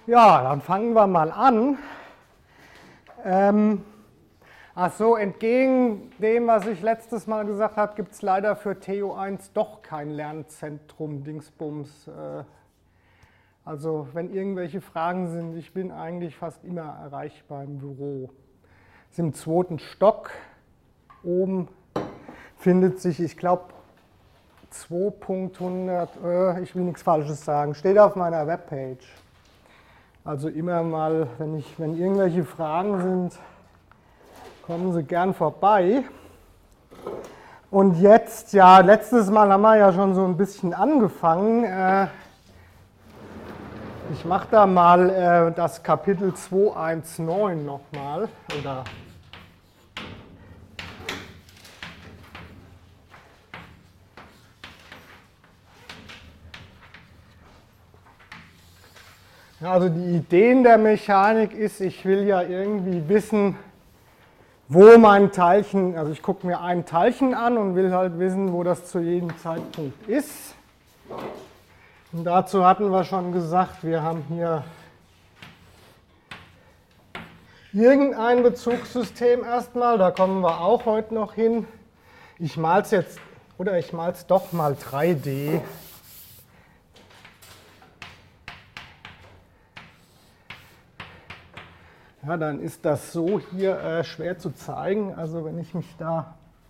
Ja, dann fangen wir mal an. Achso, entgegen dem, was ich letztes Mal gesagt habe, gibt es leider für TO1 doch kein Lernzentrum Dingsbums. Also wenn irgendwelche Fragen sind, ich bin eigentlich fast immer erreichbar im Büro. Ist im 2. Stock. Oben findet sich, ich glaube, 2.100, ich will nichts Falsches sagen, steht auf meiner Webpage. Also immer mal, wenn irgendwelche Fragen sind, kommen Sie gern vorbei. Und jetzt, ja, letztes Mal haben wir ja schon so ein bisschen angefangen. Ich mache da mal das Kapitel 219 nochmal. Also die Idee in der Mechanik ist, ich will ja irgendwie wissen, wo mein Teilchen, also ich gucke mir ein Teilchen an und will halt wissen, wo das zu jedem Zeitpunkt ist. Und dazu hatten wir schon gesagt, wir haben hier irgendein Bezugssystem erstmal, da kommen wir auch heute noch hin. Ich male es jetzt, oder ich male es doch mal 3D. Ja, dann ist das so hier schwer zu zeigen. Also wenn ich mich da,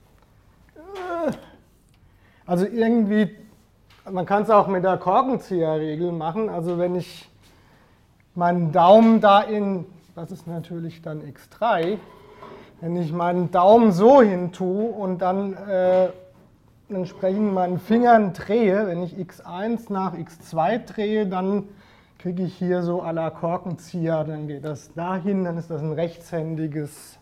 also irgendwie, man kann es auch mit der Korkenzieherregel machen. Also wenn ich meinen Daumen da in, das ist natürlich dann x3, wenn ich meinen Daumen so hin tue und dann entsprechend meinen Fingern drehe, wenn ich x1 nach x2 drehe, dann kriege ich hier so à la Korkenzieher, dann geht das dahin, dann ist das ein rechtshändiges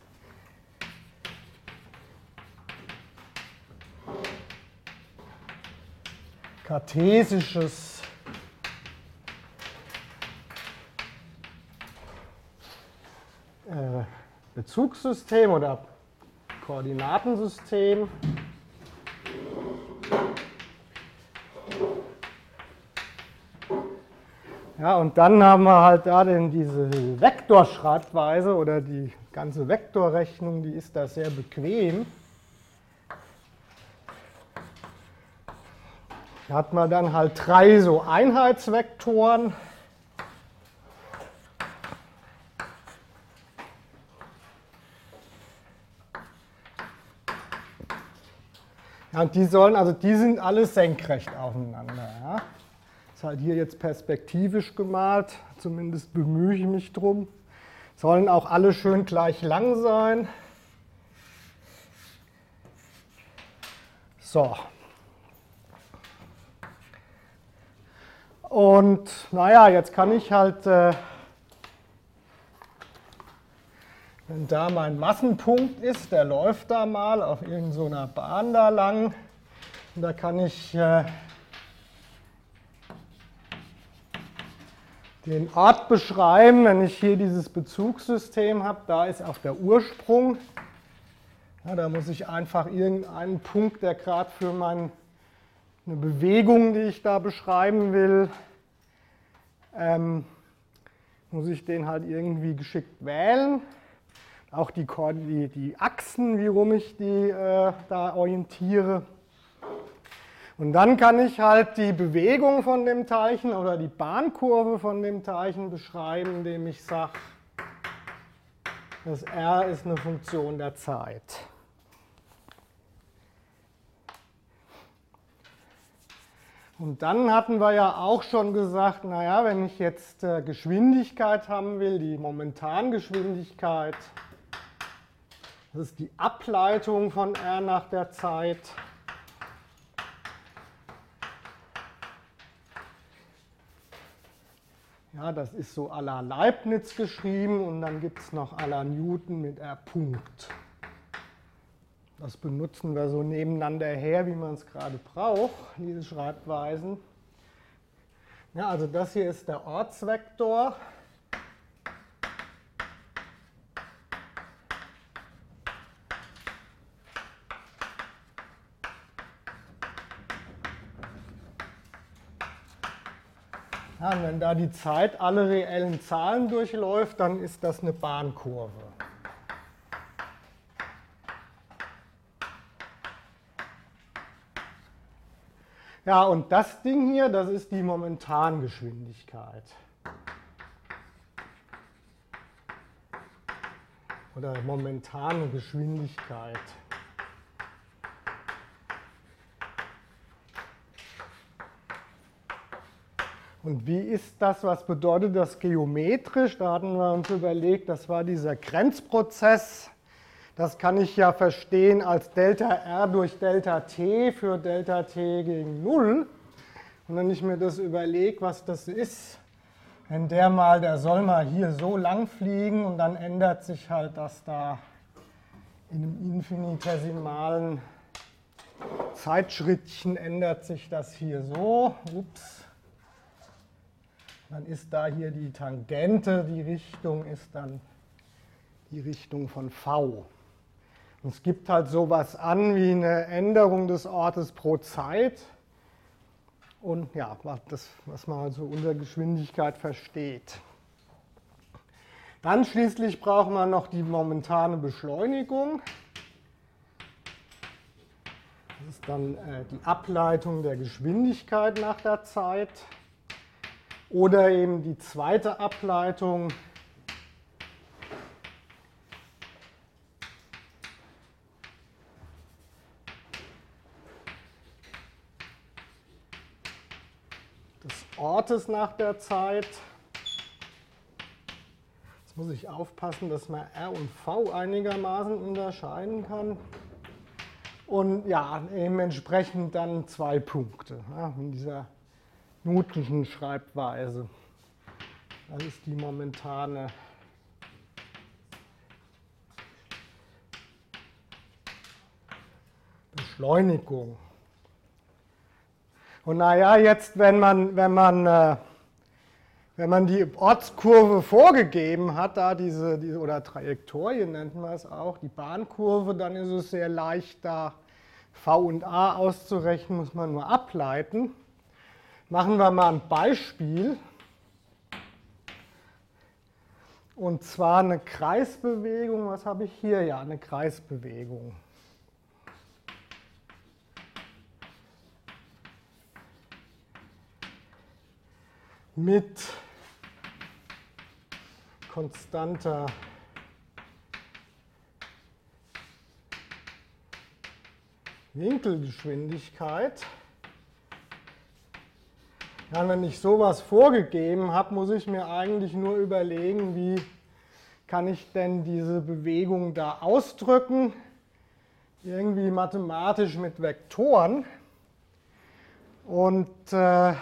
kartesisches Bezugssystem oder Koordinatensystem. Ja, und dann haben wir halt da diese Vektorschreibweise oder die ganze Vektorrechnung, die ist da sehr bequem. Da hat man dann halt 3 so Einheitsvektoren. Ja, und die sind alle senkrecht aufeinander. Ja. Ist halt hier jetzt perspektivisch gemalt, zumindest bemühe ich mich drum. Sollen auch alle schön gleich lang sein. So. Und naja, jetzt kann ich halt, wenn da mein Massenpunkt ist, der läuft da mal auf irgendeiner Bahn da lang. Und da kann ich den Ort beschreiben, wenn ich hier dieses Bezugssystem habe, da ist auch der Ursprung. Ja, da muss ich einfach irgendeinen Punkt, der gerade für eine Bewegung, die ich da beschreiben will, muss ich den halt irgendwie geschickt wählen. Auch die Achsen, wie rum ich die da orientiere. Und dann kann ich halt die Bewegung von dem Teilchen oder die Bahnkurve von dem Teilchen beschreiben, indem ich sage, das R ist eine Funktion der Zeit. Und dann hatten wir ja auch schon gesagt, naja, wenn ich jetzt Geschwindigkeit haben will, die Momentangeschwindigkeit, das ist die Ableitung von R nach der Zeit. Ja, das ist so à la Leibniz geschrieben und dann gibt es noch à la Newton mit R Punkt. Das benutzen wir so nebeneinander her, wie man es gerade braucht, diese Schreibweisen. Ja, also das hier ist der Ortsvektor. Ja, und wenn da die Zeit alle reellen Zahlen durchläuft, dann ist das eine Bahnkurve. Ja, und das Ding hier, das ist die Momentangeschwindigkeit. Oder momentane Geschwindigkeit. Und wie ist das, was bedeutet das geometrisch? Da hatten wir uns überlegt, das war dieser Grenzprozess. Das kann ich ja verstehen als Delta R durch Delta T für Delta T gegen 0. Und wenn ich mir das überlege, was das ist, wenn der soll mal hier so lang fliegen und dann ändert sich halt das da in einem infinitesimalen Zeitschrittchen, ändert sich das hier so. Ups. Dann ist da hier die Tangente, die Richtung ist dann die Richtung von v. Und es gibt halt sowas an wie eine Änderung des Ortes pro Zeit. Und ja, das, was man also unter Geschwindigkeit versteht. Dann schließlich braucht man noch die momentane Beschleunigung. Das ist dann die Ableitung der Geschwindigkeit nach der Zeit. Oder eben die zweite Ableitung, des Ortes nach der Zeit. Jetzt muss ich aufpassen, dass man R und V einigermaßen unterscheiden kann. Und ja, eben entsprechend dann 2 Punkte, ja, in dieser Newtonschen Schreibweise. Das ist die momentane Beschleunigung. Und naja, jetzt, wenn man die Ortskurve vorgegeben hat, da oder Trajektorie nennt man es auch, die Bahnkurve, dann ist es sehr leicht, da V und A auszurechnen, muss man nur ableiten. Machen wir mal ein Beispiel. Und zwar eine Kreisbewegung. Was habe ich hier? Ja, eine Kreisbewegung. Mit konstanter Winkelgeschwindigkeit. Ja, wenn ich sowas vorgegeben habe, muss ich mir eigentlich nur überlegen, wie kann ich denn diese Bewegung da ausdrücken, irgendwie mathematisch mit Vektoren. Und ja,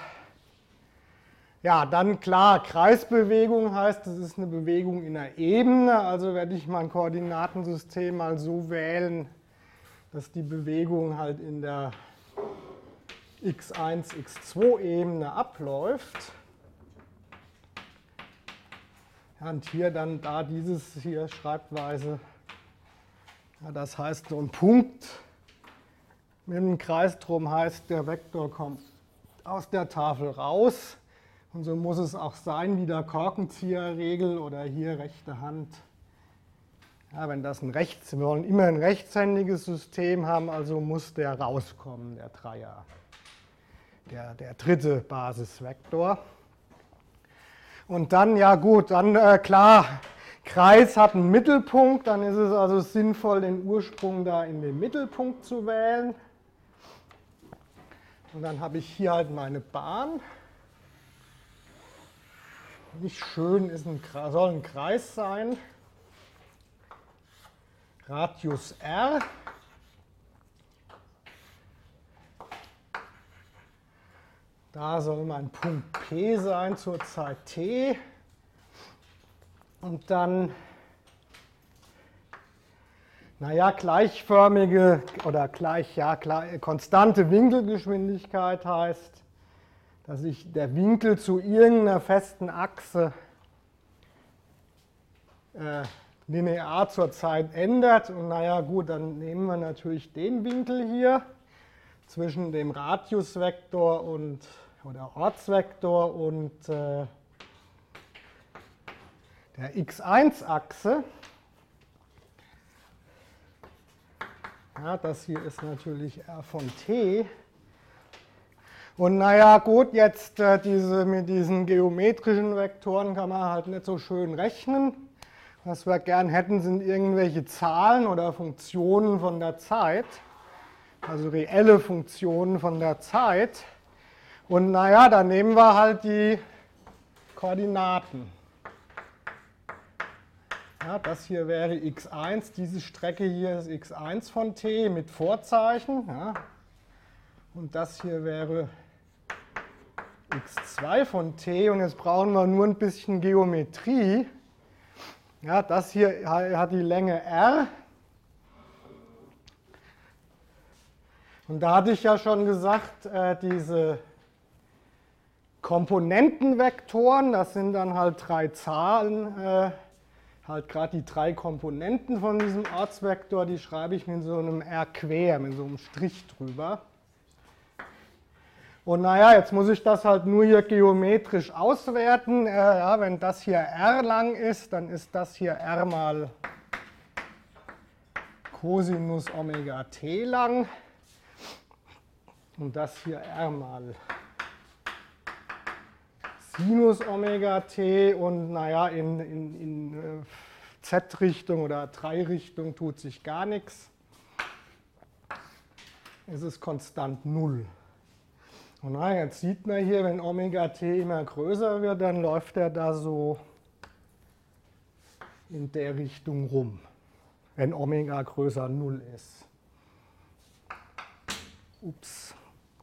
dann klar, Kreisbewegung heißt, das ist eine Bewegung in einer Ebene, also werde ich mein Koordinatensystem mal so wählen, dass die Bewegung halt in der x1, x2-Ebene abläuft. Ja, und hier dann da dieses hier Schreibweise, ja, das heißt so ein Punkt mit einem Kreis drum heißt, der Vektor kommt aus der Tafel raus. Und so muss es auch sein, wie der Korkenzieherregel oder hier rechte Hand. Ja, wenn das wir wollen immer ein rechtshändiges System haben, also muss der rauskommen, der Dreier. Der dritte Basisvektor. Und dann, ja gut, dann klar, Kreis hat einen Mittelpunkt, dann ist es also sinnvoll, den Ursprung da in den Mittelpunkt zu wählen. Und dann habe ich hier halt meine Bahn. Nicht schön, soll ein Kreis sein. Radius R. Da soll mein Punkt P sein zur Zeit t. Und dann, naja, gleichförmige oder konstante Winkelgeschwindigkeit heißt, dass sich der Winkel zu irgendeiner festen Achse linear zur Zeit ändert. Und naja, gut, dann nehmen wir natürlich den Winkel hier zwischen dem Radiusvektor und oder Ortsvektor und der x1-Achse. Ja, das hier ist natürlich r von t. Und naja, gut, jetzt mit diesen geometrischen Vektoren kann man halt nicht so schön rechnen. Was wir gern hätten, sind irgendwelche Zahlen oder Funktionen von der Zeit, also reelle Funktionen von der Zeit. Und naja, dann nehmen wir halt die Koordinaten. Ja, das hier wäre x1, diese Strecke hier ist x1 von t mit Vorzeichen. Ja. Und das hier wäre x2 von t. Und jetzt brauchen wir nur ein bisschen Geometrie. Ja, das hier hat die Länge r. Und da hatte ich ja schon gesagt, diese Komponentenvektoren, das sind dann halt drei Zahlen, halt gerade die drei Komponenten von diesem Ortsvektor, die schreibe ich mit so einem r quer, mit so einem Strich drüber. Und naja, jetzt muss ich das halt nur hier geometrisch auswerten. Ja, wenn das hier r lang ist, dann ist das hier r mal Cosinus Omega t lang. Und das hier r mal Sinus Omega t. Und naja, in z-Richtung oder 3-Richtung tut sich gar nichts. Es ist konstant 0. Und na, jetzt sieht man hier, wenn Omega t immer größer wird, dann läuft er da so in der Richtung rum, wenn Omega größer 0 ist. Ups.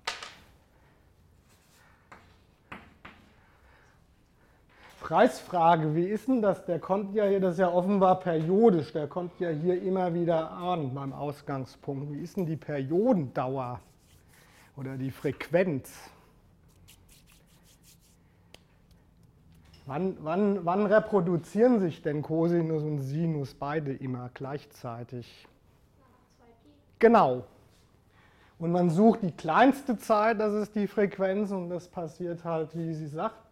Preisfrage, wie ist denn das? Der kommt ja hier, das ist ja offenbar periodisch, der kommt ja hier immer wieder an beim Ausgangspunkt. Wie ist denn die Periodendauer? Oder die Frequenz. Wann reproduzieren sich denn Cosinus und Sinus beide immer gleichzeitig? Nach 2π. Genau. Und man sucht die kleinste Zeit, das ist die Frequenz, und das passiert halt, wie sie sagt,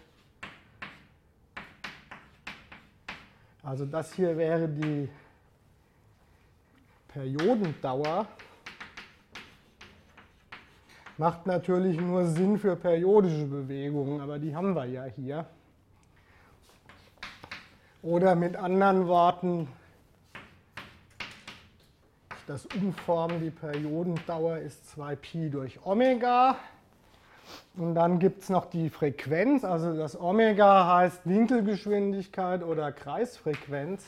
also das hier wäre die Periodendauer. Macht natürlich nur Sinn für periodische Bewegungen, aber die haben wir ja hier. Oder mit anderen Worten, das Umformen, die Periodendauer ist 2π durch Omega. Und dann gibt es noch die Frequenz, also das Omega heißt Winkelgeschwindigkeit oder Kreisfrequenz.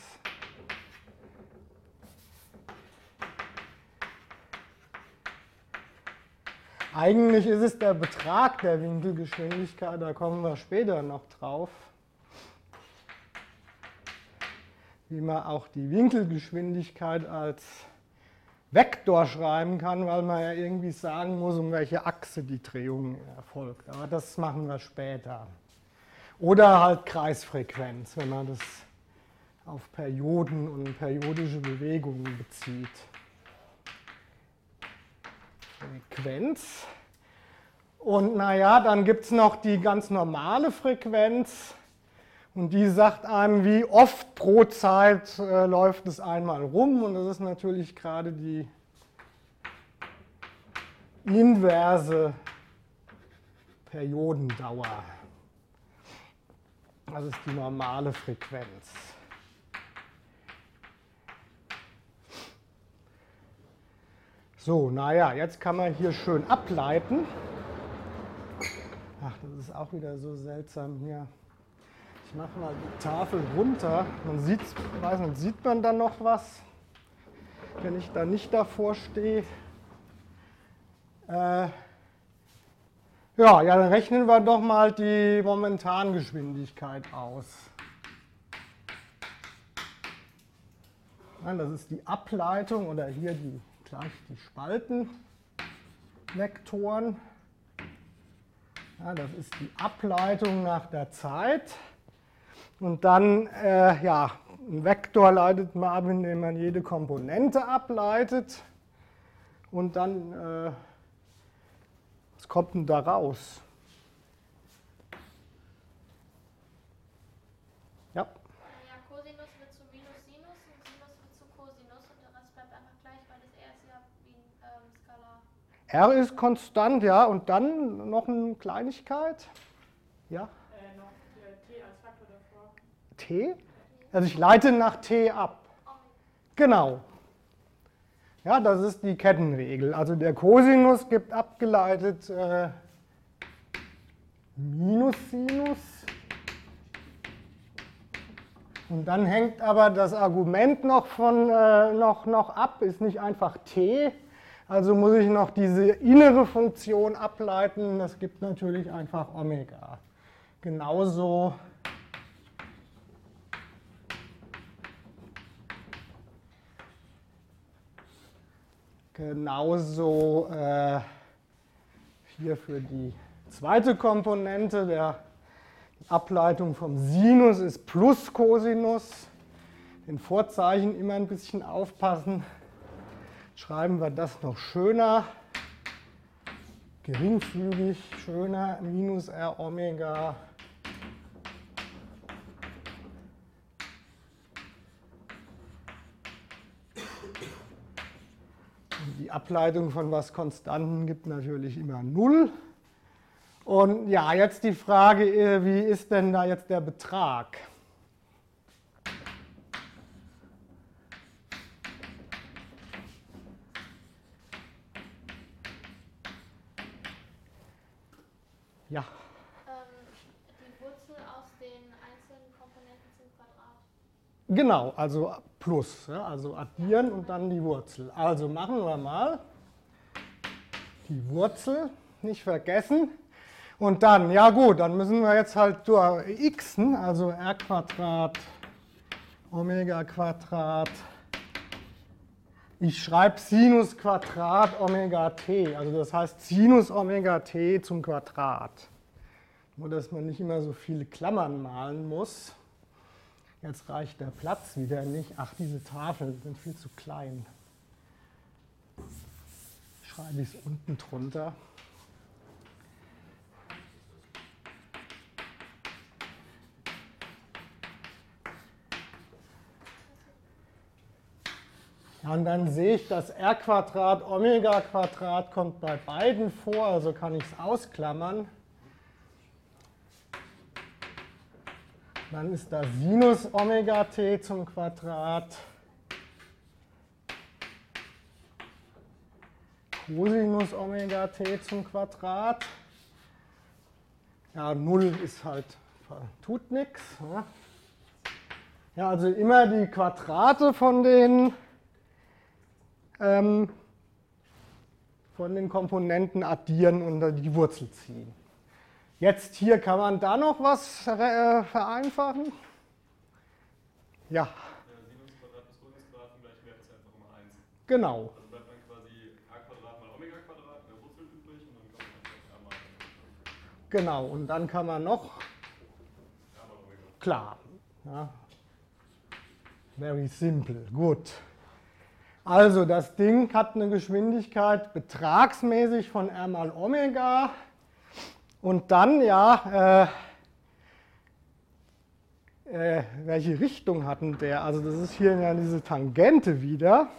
Eigentlich ist es der Betrag der Winkelgeschwindigkeit, da kommen wir später noch drauf. Wie man auch die Winkelgeschwindigkeit als Vektor schreiben kann, weil man ja irgendwie sagen muss, um welche Achse die Drehung erfolgt. Aber das machen wir später. Oder halt Kreisfrequenz, wenn man das auf Perioden und periodische Bewegungen bezieht. Frequenz. Und naja, dann gibt es noch die ganz normale Frequenz. Und die sagt einem, wie oft pro Zeit läuft es einmal rum. Und das ist natürlich gerade die inverse Periodendauer. Das ist die normale Frequenz. So, naja, jetzt kann man hier schön ableiten. Ach, das ist auch wieder so seltsam hier. Ich mache mal die Tafel runter. Man sieht, weiß nicht, sieht man da noch was, wenn ich da nicht davor stehe? Ja, dann rechnen wir doch mal die Momentangeschwindigkeit aus. Ja, das ist die Ableitung oder hier gleich die Spaltenvektoren. Ja, das ist die Ableitung nach der Zeit. Und dann, ja, einen Vektor leitet man ab, indem man jede Komponente ableitet. Und dann, was kommt denn da raus? R ist konstant, ja, und dann noch eine Kleinigkeit. Ja? Noch T als Faktor davor. T? Also ich leite nach T ab. Genau. Ja, das ist die Kettenregel. Also der Cosinus gibt abgeleitet minus Sinus. Und dann hängt aber das Argument noch ab, ist nicht einfach t. Also muss ich noch diese innere Funktion ableiten. Das gibt natürlich einfach Omega. Genauso hier für die zweite Komponente, die Ableitung vom Sinus ist plus Cosinus. Den Vorzeichen immer ein bisschen aufpassen. Schreiben wir das noch schöner, geringfügig schöner, minus R Omega. Die Ableitung von was Konstanten gibt natürlich immer 0. Und ja, jetzt die Frage, wie ist denn da jetzt der Betrag? Ja. Die Wurzel aus den einzelnen Komponenten zum Quadrat. Genau, also plus, ja, also addieren und dann die Wurzel. Also machen wir mal die Wurzel, nicht vergessen. Und dann, ja gut, dann müssen wir jetzt halt durch xen, also r Quadrat, Omega Quadrat. Ich schreibe Sinus Quadrat Omega t, also das heißt Sinus Omega t zum Quadrat. Nur, dass man nicht immer so viele Klammern malen muss. Jetzt reicht der Platz wieder nicht. Ach, diese Tafeln sind viel zu klein. Schreibe ich es unten drunter. Ja, und dann sehe ich, dass r Quadrat Omega Quadrat kommt bei beiden vor, also kann ich es ausklammern. Dann ist da Sinus Omega t zum Quadrat, Cosinus Omega t zum Quadrat. Ja, 0 ist halt, tut nichts. Ja, also immer die Quadrate von den Komponenten addieren und die Wurzel ziehen. Jetzt hier kann man da noch was vereinfachen. Ja. Sinus Quadrat plus Cosinus Quadrat gleich Wert ist einfach immer 1. Genau. Also bleibt dann quasi a Quadrat mal Omega Quadrat in der Wurzel übrig und dann kommt man auf r mal. Genau, und dann kann man noch, R mal Omega. klar, ja. Very simple, gut. Also das Ding hat eine Geschwindigkeit betragsmäßig von r mal Omega. Und dann, ja, welche Richtung hatten der? Also das ist hier ja diese Tangente wieder.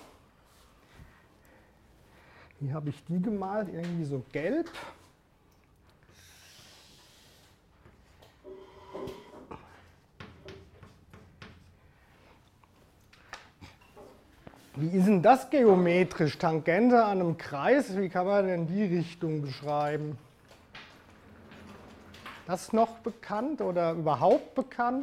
Wie habe ich die gemalt? Irgendwie so gelb. Wie ist denn das geometrisch? Tangente an einem Kreis, wie kann man denn die Richtung beschreiben? Das noch bekannt oder überhaupt bekannt?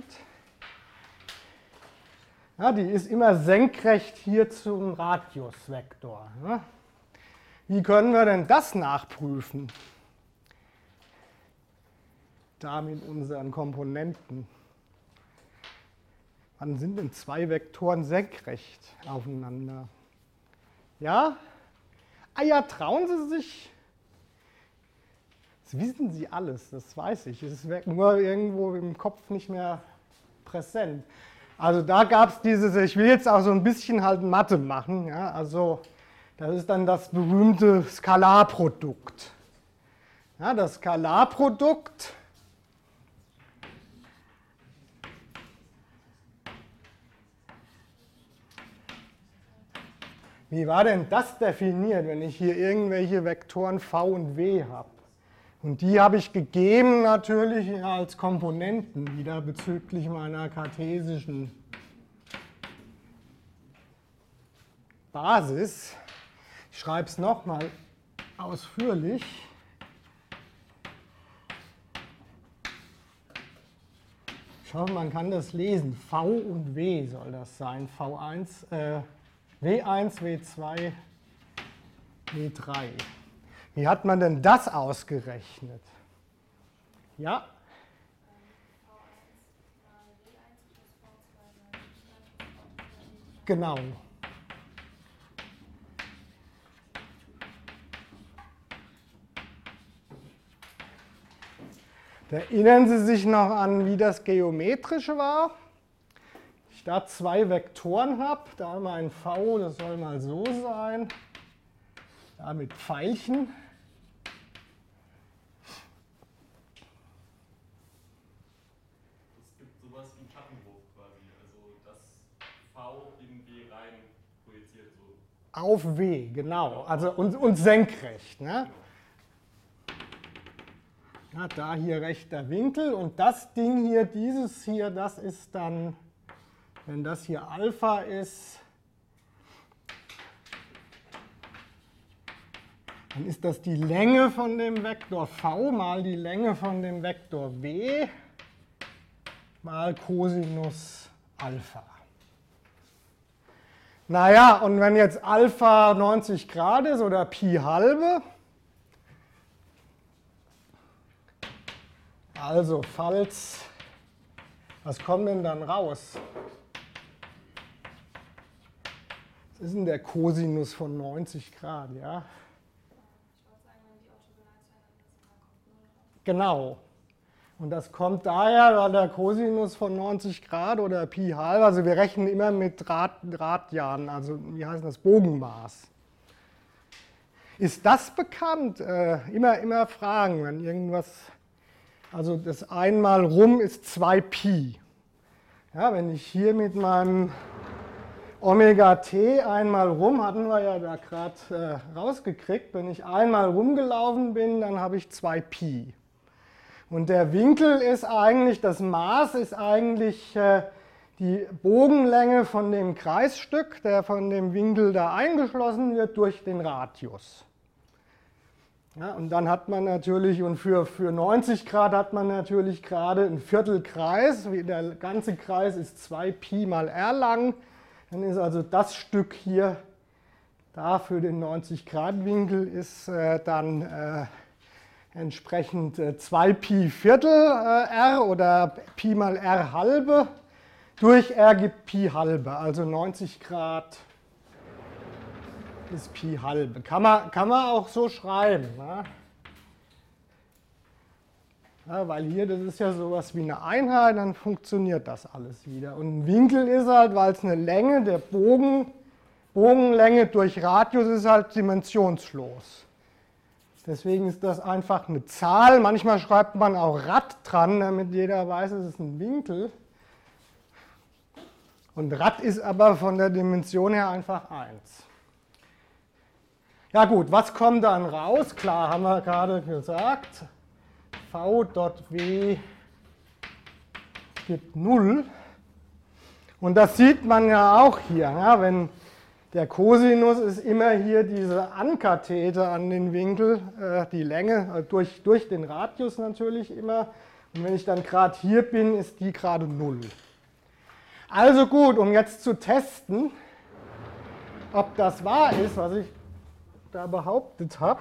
Ja, die ist immer senkrecht hier zum Radiusvektor. Ne? Wie können wir denn das nachprüfen? Da mit unseren Komponenten. Wann sind denn zwei Vektoren senkrecht aufeinander? Ja? Ah ja, trauen Sie sich? Das wissen Sie alles, das weiß ich. Es ist nur irgendwo im Kopf nicht mehr präsent. Also da gab es dieses, ich will jetzt auch so ein bisschen halt Mathe machen. Ja? Also das ist dann das berühmte Skalarprodukt. Ja, das Skalarprodukt Wie war denn das definiert, wenn ich hier irgendwelche Vektoren v und w habe? Und die habe ich gegeben natürlich als Komponenten wieder bezüglich meiner kartesischen Basis. Ich schreibe es nochmal ausführlich. Ich hoffe, man kann das lesen. V und W soll das sein. V1, W1, W2, W3. Wie hat man denn das ausgerechnet? Ja? Genau. Erinnern Sie sich noch an, wie das geometrisch war? Ich da zwei Vektoren habe, da haben wir ein V, das soll mal so sein, da mit Pfeilchen. Es gibt sowas wie einen Schattenwurf quasi, also das V in W rein projiziert so. Auf W, genau, also und senkrecht. Ne? Ja, da hier rechter Winkel und das Ding hier, dieses hier, das ist dann, wenn das hier Alpha ist, dann ist das die Länge von dem Vektor V mal die Länge von dem Vektor W mal Cosinus Alpha. Naja, und wenn jetzt Alpha 90 Grad ist oder Pi halbe, also falls, was kommt denn dann raus? Was ist denn der Cosinus von 90 Grad, ja? Genau. Und das kommt daher, weil der Cosinus von 90 Grad oder Pi halb, also wir rechnen immer mit Radianen, also wie heißt das, Bogenmaß. Ist das bekannt? Immer fragen, wenn irgendwas, also das einmal rum ist 2 Pi. Ja, wenn ich hier mit meinem Omega t einmal rum, hatten wir ja da gerade rausgekriegt, wenn ich einmal rumgelaufen bin, dann habe ich 2 Pi. Und der Winkel ist eigentlich, das Maß ist eigentlich die Bogenlänge von dem Kreisstück, der von dem Winkel da eingeschlossen wird, durch den Radius. Ja, und dann hat man natürlich, und für 90 Grad hat man natürlich gerade einen Viertelkreis, der ganze Kreis ist 2 Pi mal r lang, dann ist also das Stück hier, da für den 90 Grad Winkel, ist dann entsprechend 2 Pi Viertel r oder Pi mal r halbe durch r gibt Pi halbe, also 90 Grad ist Pi halbe. Kann man auch so schreiben. Ne? Ja, weil hier, das ist ja sowas wie eine Einheit, dann funktioniert das alles wieder. Und ein Winkel ist halt, weil es eine Länge, der Bogenlänge durch Radius ist halt dimensionslos. Deswegen ist das einfach eine Zahl. Manchmal schreibt man auch Rad dran, damit jeder weiß, es ist ein Winkel. Und Rad ist aber von der Dimension her einfach 1. Ja gut, was kommt dann raus? Klar, haben wir gerade gesagt, v.w gibt 0. Und das sieht man ja auch hier, ja, wenn der Cosinus ist immer hier diese Ankathete an den Winkel, die Länge durch den Radius natürlich immer. Und wenn ich dann gerade hier bin, ist die gerade 0. Also gut, um jetzt zu testen, ob das wahr ist, was ich da behauptet habe,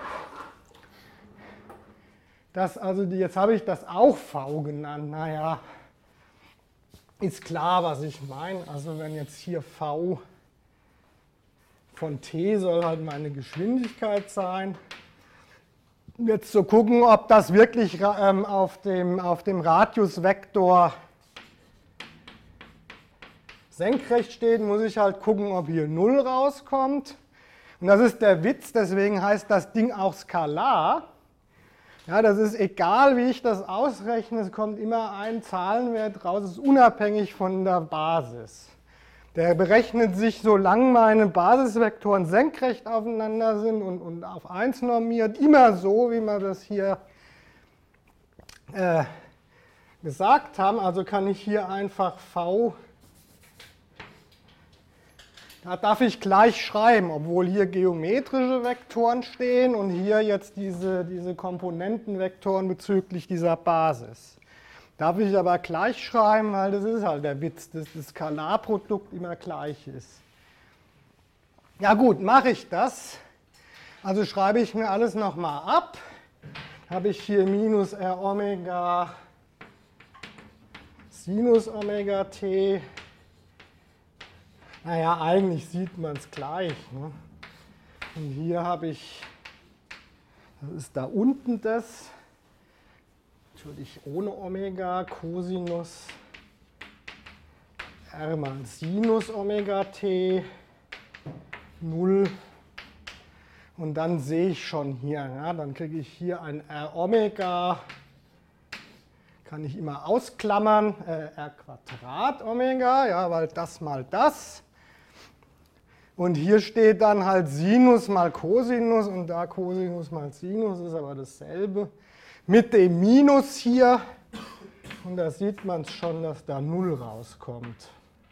dass also jetzt habe ich das auch V genannt. Naja, ist klar, was ich meine. Also wenn jetzt hier V von t soll halt meine Geschwindigkeit sein. Jetzt zu gucken, ob das wirklich auf dem Radiusvektor senkrecht steht, muss ich halt gucken, ob hier 0 rauskommt. Und das ist der Witz, deswegen heißt das Ding auch Skalar. Ja, das ist egal, wie ich das ausrechne, es kommt immer ein Zahlenwert raus, es ist unabhängig von der Basis. Der berechnet sich, solange meine Basisvektoren senkrecht aufeinander sind und auf 1 normiert, immer so, wie wir das hier gesagt haben. Also kann ich hier einfach V, da darf ich gleich schreiben, obwohl hier geometrische Vektoren stehen und hier jetzt diese Komponentenvektoren bezüglich dieser Basis. Darf ich aber gleich schreiben, weil das ist halt der Witz, dass das Skalarprodukt immer gleich ist. Ja gut, mache ich das. Also schreibe ich mir alles nochmal ab. Habe ich hier minus R Omega Sinus Omega t. Naja, eigentlich sieht man es gleich. Ne? Und hier habe ich, das ist da unten das. Natürlich ohne Omega, Cosinus R mal Sinus Omega t, 0. Und dann sehe ich schon hier, ja, dann kriege ich hier ein R Omega, kann ich immer ausklammern, R Quadrat Omega, ja, weil das mal das. Und hier steht dann halt Sinus mal Cosinus und da Cosinus mal Sinus ist aber dasselbe. Mit dem Minus hier, und da sieht man es schon, dass da 0 rauskommt.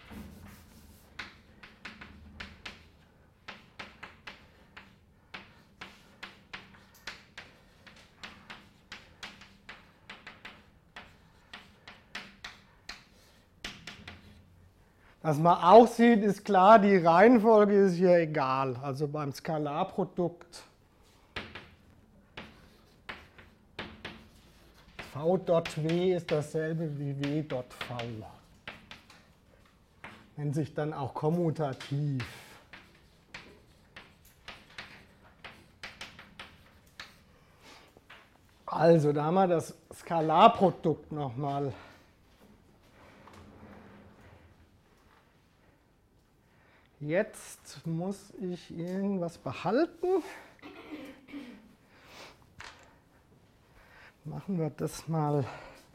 Was man auch sieht, ist klar, die Reihenfolge ist hier egal. Also beim Skalarprodukt V.W ist dasselbe wie W.V. Nennt sich dann auch kommutativ. Also, da haben wir das Skalarprodukt nochmal. Jetzt muss ich irgendwas behalten. Machen wir das mal.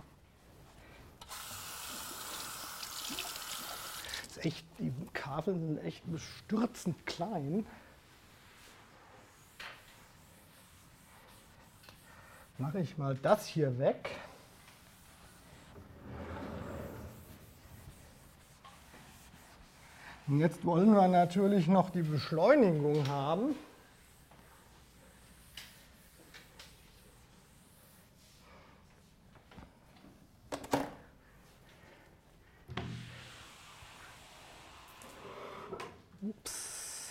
Das ist echt, die Kabel sind echt bestürzend klein. Mache ich mal das hier weg. Und jetzt wollen wir natürlich noch die Beschleunigung haben. Ups.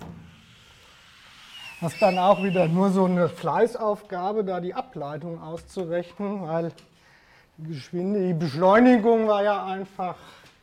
Das ist dann auch wieder nur so eine Fleißaufgabe, da die Ableitung auszurechnen, weil die Beschleunigung war ja einfach.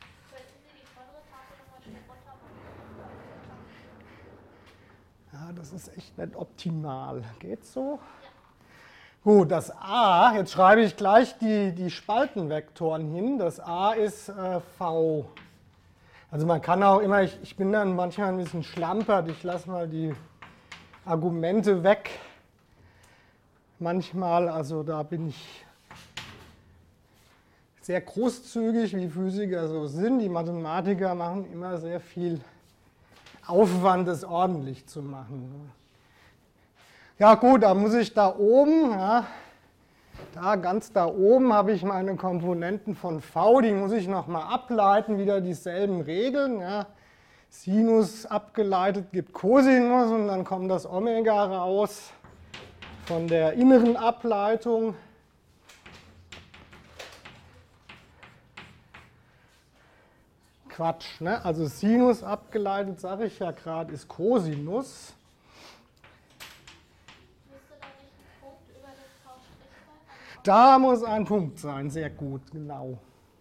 Ja, das ist echt nicht optimal. Geht's so? Gut, das A, jetzt schreibe ich gleich die Spaltenvektoren hin. Das A ist V. Also man kann auch immer, ich bin dann manchmal ein bisschen schlampert, ich lasse mal die Argumente weg. Manchmal, also da bin ich sehr großzügig, wie Physiker so sind. Die Mathematiker machen immer sehr viel Aufwand, es ordentlich zu machen. Ja gut, da muss ich da oben, ja, ganz da oben habe ich meine Komponenten von V, die muss ich nochmal ableiten, wieder dieselben Regeln. Ja. Sinus abgeleitet gibt Cosinus und dann kommt das Omega raus von der inneren Ableitung. Quatsch, ne? Also Sinus abgeleitet, sage ich ja gerade, ist Cosinus. Müsste da nicht ein Punkt über das V' sein? Da muss ein Punkt sein, sehr gut, genau.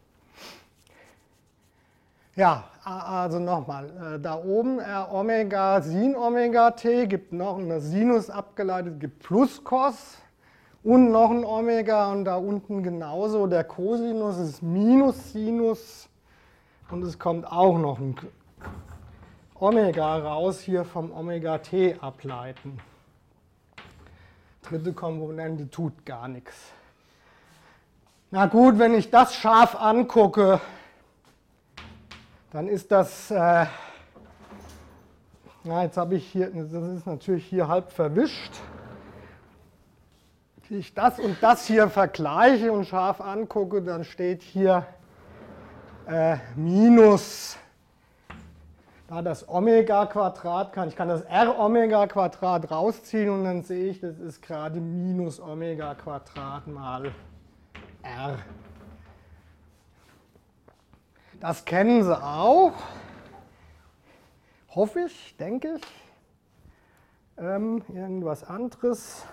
Ja, also nochmal, da oben R Omega Sin Omega t gibt noch eine Sinus abgeleitet, gibt plus Cos und noch ein Omega und da unten genauso, der Cosinus ist minus Sinus und es kommt auch noch ein Omega raus, hier vom Omega t ableiten. Dritte Komponente tut gar nichts. Na gut, wenn ich das scharf angucke, dann ist das, na, jetzt habe ich hier, das ist natürlich hier halb verwischt. Wenn ich das und das hier vergleiche und scharf angucke, dann steht hier minus das Omega-Quadrat, ich kann das R-Omega-Quadrat rausziehen und dann sehe ich, das ist gerade minus Omega-Quadrat mal R. Das kennen Sie auch, hoffe ich, denke ich. Irgendwas anderes.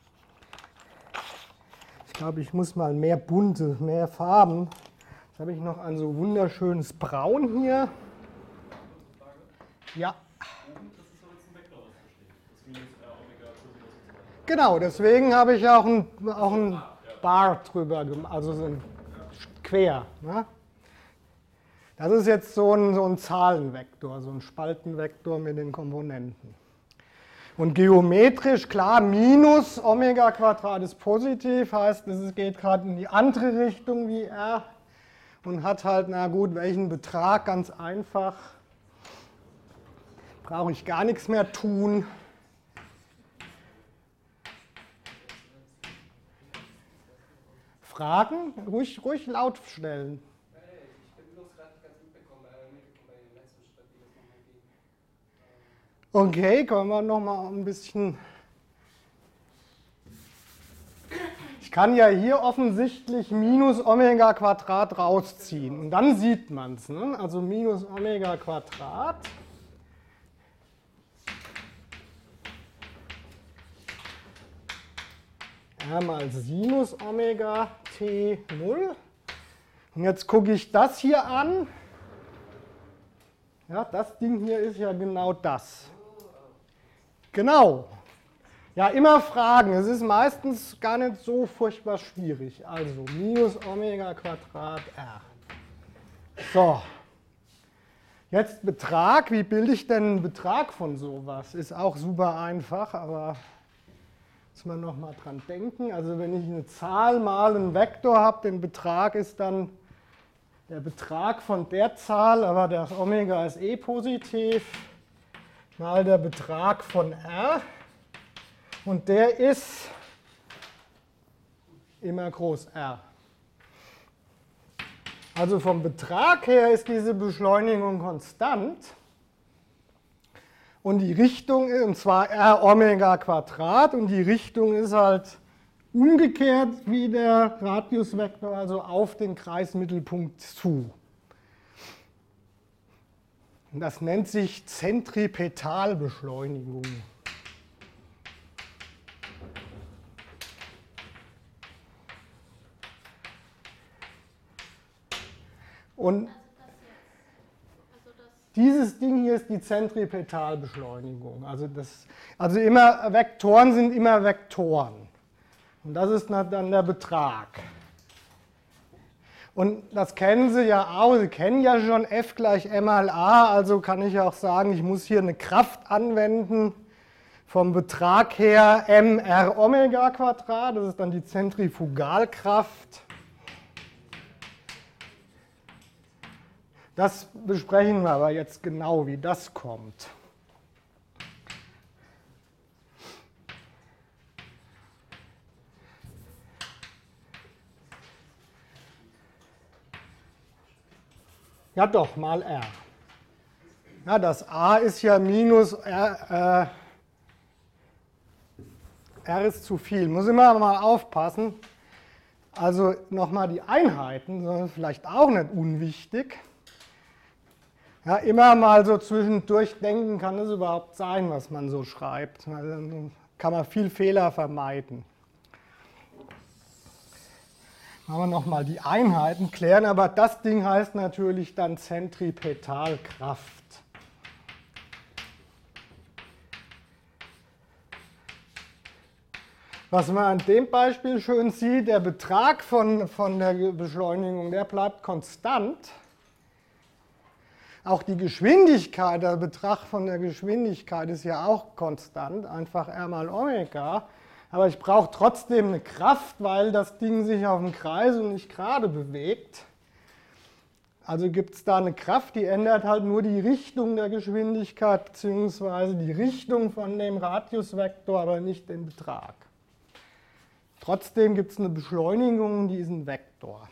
Ich glaube, ich muss mal mehr bunte, mehr Farben. Jetzt habe ich noch ein so wunderschönes Braun hier. Ja. Das ist aber jetzt ein Vektor, was da steht. Das minus R Omega plus. Genau, deswegen habe ich auch ein Bar drüber gemacht, also so ein Quer. Ne? Das ist jetzt so ein Zahlenvektor, so ein Spaltenvektor mit den Komponenten. Und geometrisch, klar, minus Omega Quadrat ist positiv, heißt, es geht gerade in die andere Richtung wie R und hat halt, na gut, welchen Betrag, ganz einfach. Brauche ich gar nichts mehr tun. Fragen? Ruhig laut stellen. Ich habe bloß gerade nicht ganz mitbekommen, bei den letzten Schritt, wie das nochmal ging. Okay, können wir nochmal ein bisschen. Ich kann ja hier offensichtlich minus Omega Quadrat rausziehen. Und dann sieht man es. Ne? Also minus Omega Quadrat. R mal Sinus Omega T 0. Und jetzt gucke ich das hier an. Ja, das Ding hier ist ja genau das. Genau. Ja, immer fragen. Es ist meistens gar nicht so furchtbar schwierig. Also minus Omega Quadrat R. So. Jetzt Betrag. Wie bilde ich denn einen Betrag von sowas? Ist auch super einfach, aber muss man noch mal dran denken. Also wenn ich eine Zahl mal einen Vektor habe, den Betrag ist dann der Betrag von der Zahl, aber das Omega ist eh positiv, mal der Betrag von R. Und der ist immer groß R. Also vom Betrag her ist diese Beschleunigung konstant. Und die Richtung, und zwar R Omega Quadrat, und die Richtung ist halt umgekehrt wie der Radiusvektor, also auf den Kreismittelpunkt zu. Und das nennt sich Zentripetalbeschleunigung. Und dieses Ding hier ist die Zentripetalbeschleunigung. Also immer Vektoren sind immer Vektoren. Und das ist dann der Betrag. Und das kennen Sie ja auch. Sie kennen ja schon F gleich m mal a. Also kann ich auch sagen, ich muss hier eine Kraft anwenden. Vom Betrag her mr Omega Quadrat. Das ist dann die Zentrifugalkraft. Das besprechen wir aber jetzt genau, wie das kommt. Ja doch, mal R. Ja, das A ist ja minus R. R ist zu viel. Muss immer mal aufpassen. Also nochmal die Einheiten, das ist vielleicht auch nicht unwichtig. Ja, immer mal so zwischendurch denken, kann es überhaupt sein, was man so schreibt. Dann kann man viel Fehler vermeiden. Machen wir nochmal die Einheiten klären, aber das Ding heißt natürlich dann Zentripetalkraft. Was man an dem Beispiel schön sieht, der Betrag von der Beschleunigung, der bleibt konstant. Auch die Geschwindigkeit, der Betrag von der Geschwindigkeit ist ja auch konstant, einfach R mal Omega. Aber ich brauche trotzdem eine Kraft, weil das Ding sich auf dem Kreis und nicht gerade bewegt. Also gibt es da eine Kraft, die ändert halt nur die Richtung der Geschwindigkeit bzw. die Richtung von dem Radiusvektor, aber nicht den Betrag. Trotzdem gibt es eine Beschleunigung in diesem Vektor.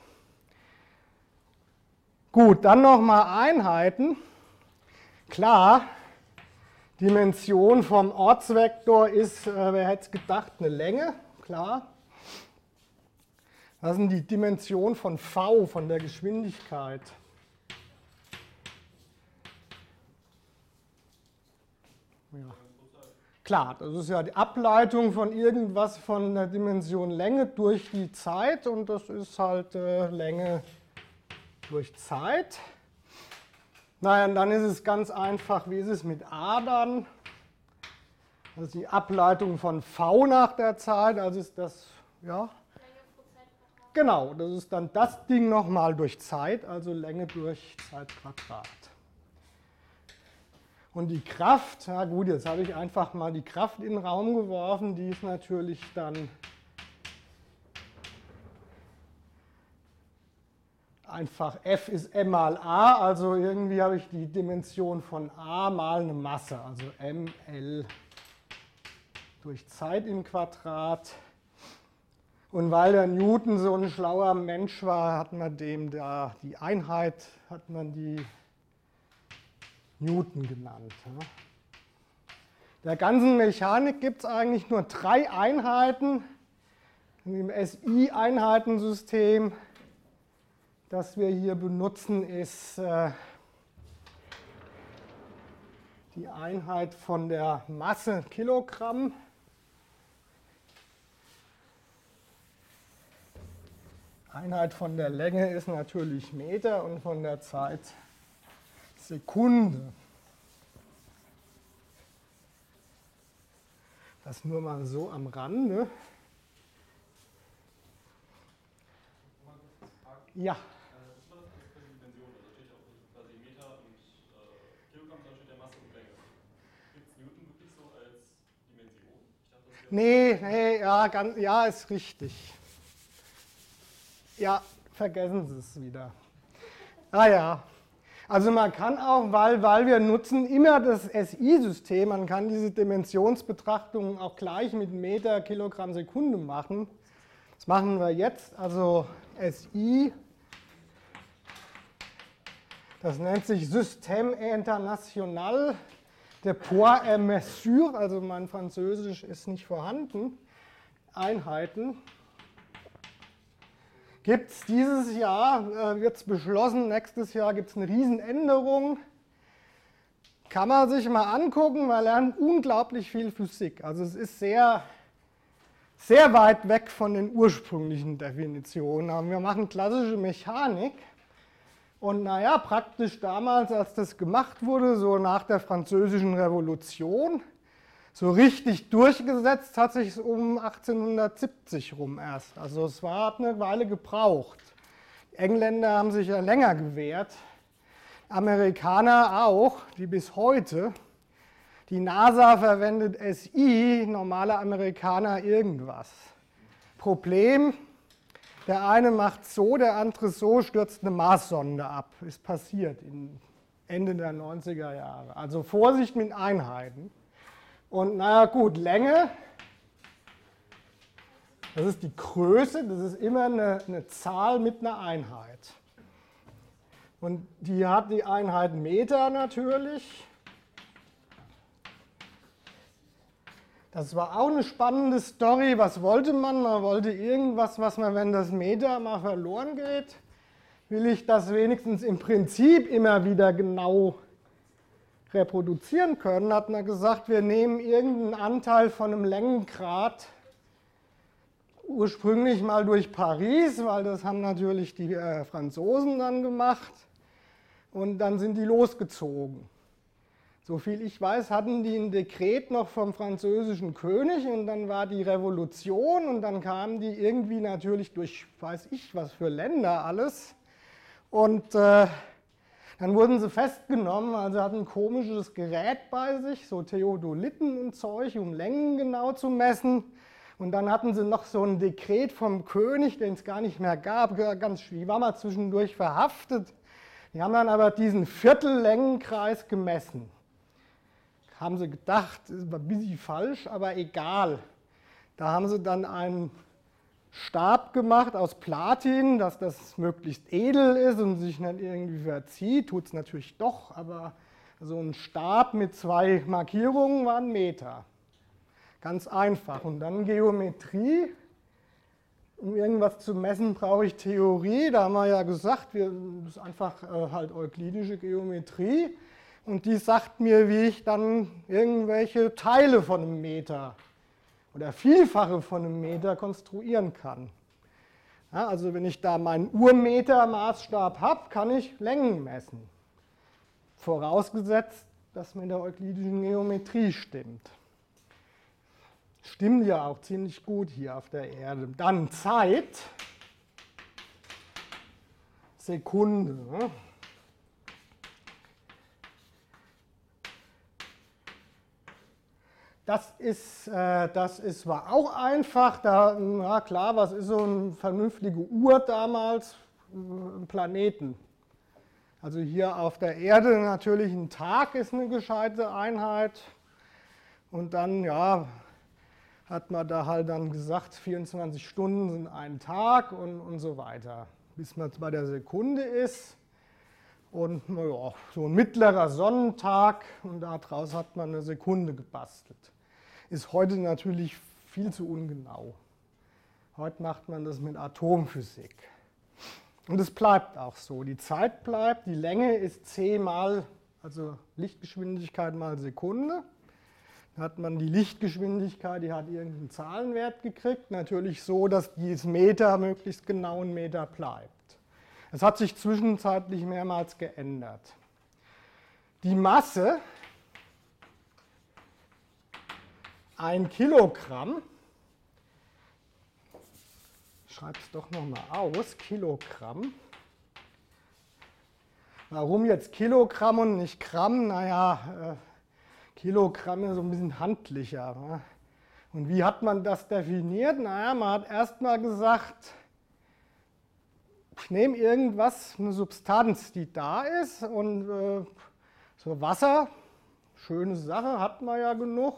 Gut, dann nochmal Einheiten. Klar, Dimension vom Ortsvektor ist, wer hätte es gedacht, eine Länge, klar. Das ist die Dimension von v, von der Geschwindigkeit. Ja. Klar, das ist ja die Ableitung von irgendwas von der Dimension Länge durch die Zeit und das ist halt Länge durch Zeit. Naja, und dann ist es ganz einfach, wie ist es mit a dann? Das ist die Ableitung von v nach der Zeit, also ist das, ja, genau, das ist dann das Ding nochmal durch Zeit, also Länge durch Zeitquadrat. Und die Kraft, na gut, jetzt habe ich einfach mal die Kraft in den Raum geworfen, die ist natürlich dann einfach F ist m mal a, also irgendwie habe ich die Dimension von a mal eine Masse, also ml durch Zeit im Quadrat. Und weil der Newton so ein schlauer Mensch war, hat man dem da die Einheit, hat man die Newton genannt. Der ganzen Mechanik gibt es eigentlich nur 3 Einheiten im SI-Einheitensystem. Das wir hier benutzen, ist die Einheit von der Masse Kilogramm. Einheit von der Länge ist natürlich Meter und von der Zeit Sekunde. Das nur mal so am Rande. Ja. Was war das für eine Dimension? Also steht ja auch quasi Meter und Kilogramm, da steht ja Masse und Länge. Gibt es Newton wirklich so als Dimension? Ich dachte, das wäre Nee, ja, ist richtig. Ja, vergessen Sie es wieder. Ah ja. Also man kann auch, weil wir nutzen immer das SI-System, man kann diese Dimensionsbetrachtungen auch gleich mit Meter, Kilogramm, Sekunde machen. Das machen wir jetzt, also SI, das nennt sich Système International de Poids et Mesure, also mein Französisch ist nicht vorhanden, Einheiten. Gibt es dieses Jahr, wird es beschlossen, nächstes Jahr gibt es eine Riesenänderung. Kann man sich mal angucken, wir lernen unglaublich viel Physik. Also es ist sehr, sehr weit weg von den ursprünglichen Definitionen. Aber wir machen klassische Mechanik. Und naja, praktisch damals, als das gemacht wurde, so nach der Französischen Revolution, so richtig durchgesetzt hat sich es um 1870 rum erst. Also es hat eine Weile gebraucht. Die Engländer haben sich ja länger gewehrt, Amerikaner auch, die bis heute. Die NASA verwendet SI, normale Amerikaner irgendwas. Problem, der eine macht so, der andere so, stürzt eine Marssonde ab. Ist passiert Ende der 90er Jahre. Also Vorsicht mit Einheiten. Und naja gut, Länge, das ist die Größe, das ist immer eine Zahl mit einer Einheit. Und die hat die Einheit Meter natürlich. Das war auch eine spannende Story. Was wollte man? Man wollte irgendwas, was man, wenn das Meter mal verloren geht, will ich das wenigstens im Prinzip immer wieder genau reproduzieren können, hat man gesagt, wir nehmen irgendeinen Anteil von einem Längengrad, ursprünglich mal durch Paris, weil das haben natürlich die Franzosen dann gemacht und dann sind die losgezogen. Soviel ich weiß, hatten die ein Dekret noch vom französischen König und dann war die Revolution und dann kamen die irgendwie natürlich durch, weiß ich was für Länder alles und dann wurden sie festgenommen, also hatten ein komisches Gerät bei sich, so Theodoliten und Zeug, um Längen genau zu messen. Und dann hatten sie noch so ein Dekret vom König, den es gar nicht mehr gab, ganz schwierig, war mal zwischendurch verhaftet. Die haben dann aber diesen Viertellängenkreis gemessen. Haben sie gedacht, das ist ein bisschen falsch, aber egal. Da haben sie dann einen Stab gemacht aus Platin, dass das möglichst edel ist und sich nicht irgendwie verzieht. Tut es natürlich doch, aber so ein Stab mit 2 Markierungen war 1 Meter. Ganz einfach. Und dann Geometrie. Um irgendwas zu messen, brauche ich Theorie. Da haben wir ja gesagt, das ist einfach halt euklidische Geometrie. Und die sagt mir, wie ich dann irgendwelche Teile von einem Meter oder Vielfache von einem Meter konstruieren kann. Ja, also wenn ich da meinen Urmeter-Maßstab habe, kann ich Längen messen. Vorausgesetzt, dass mit der euklidischen Geometrie stimmt. Stimmt ja auch ziemlich gut hier auf der Erde. Dann Zeit, Sekunde. Ne? War auch einfach. Da, na klar, was ist so eine vernünftige Uhr damals? Ein Planeten. Also hier auf der Erde natürlich ein Tag ist eine gescheite Einheit. Und dann, ja, hat man da halt dann gesagt, 24 Stunden sind ein Tag und so weiter. Bis man bei der Sekunde ist. Und ja, so ein mittlerer Sonnentag und daraus hat man eine Sekunde gebastelt. Ist heute natürlich viel zu ungenau. Heute macht man das mit Atomphysik. Und es bleibt auch so. Die Zeit bleibt, die Länge ist c mal, also Lichtgeschwindigkeit mal Sekunde. Dann hat man die Lichtgeschwindigkeit, die hat irgendeinen Zahlenwert gekriegt. Natürlich so, dass dieses Meter möglichst genau ein Meter bleibt. Es hat sich zwischenzeitlich mehrmals geändert. Die Masse, 1 Kilogramm, ich schreibe es doch nochmal aus, Kilogramm. Warum jetzt Kilogramm und nicht Gramm? Naja, Kilogramm ist so ein bisschen handlicher. Ne? Und wie hat man das definiert? Naja, man hat erstmal gesagt, ich nehme irgendwas, eine Substanz, die da ist und so Wasser, schöne Sache, hat man ja genug.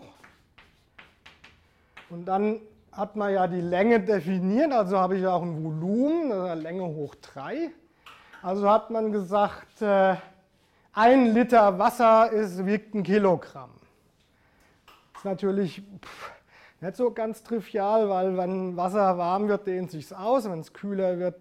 Und dann hat man ja die Länge definiert, also habe ich auch ein Volumen, das ist Länge hoch 3. Also hat man gesagt, 1 Liter Wasser wiegt 1 Kilogramm. Das ist natürlich nicht so ganz trivial, weil wenn Wasser warm wird, dehnt es sich aus, wenn es kühler wird,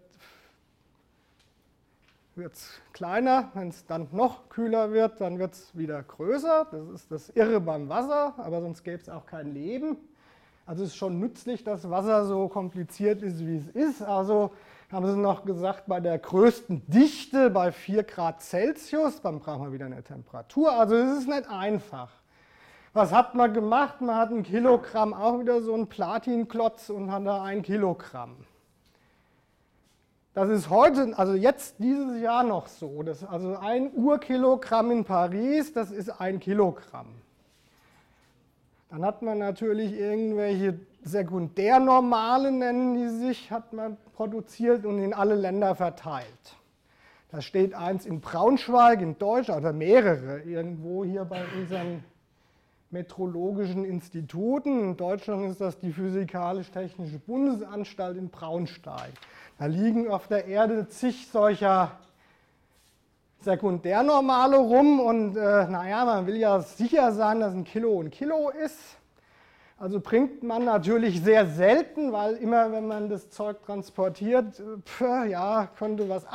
wird es kleiner, wenn es dann noch kühler wird, dann wird es wieder größer. Das ist das Irre beim Wasser, aber sonst gäbe es auch kein Leben. Also es ist schon nützlich, dass Wasser so kompliziert ist, wie es ist. Also haben sie noch gesagt, bei der größten Dichte bei 4 Grad Celsius, dann brauchen wir wieder eine Temperatur. Also es ist nicht einfach. Was hat man gemacht? Man hat 1 Kilogramm, auch wieder so einen Platinklotz und hat da 1 Kilogramm. Das ist heute, also jetzt dieses Jahr noch so. Also 1 Urkilogramm in Paris, das ist 1 Kilogramm. Dann hat man natürlich irgendwelche Sekundärnormale, nennen die sich, hat man produziert und in alle Länder verteilt. Da steht eins in Braunschweig, in Deutschland, oder mehrere irgendwo hier bei unseren metrologischen Instituten. In Deutschland ist das die Physikalisch-Technische Bundesanstalt in Braunschweig. Da liegen auf der Erde zig solcher Sekundärnormale rum und naja, man will ja sicher sein, dass 1 Kilo ein Kilo ist. Also bringt man natürlich sehr selten, weil immer wenn man das Zeug transportiert, ja, könnte was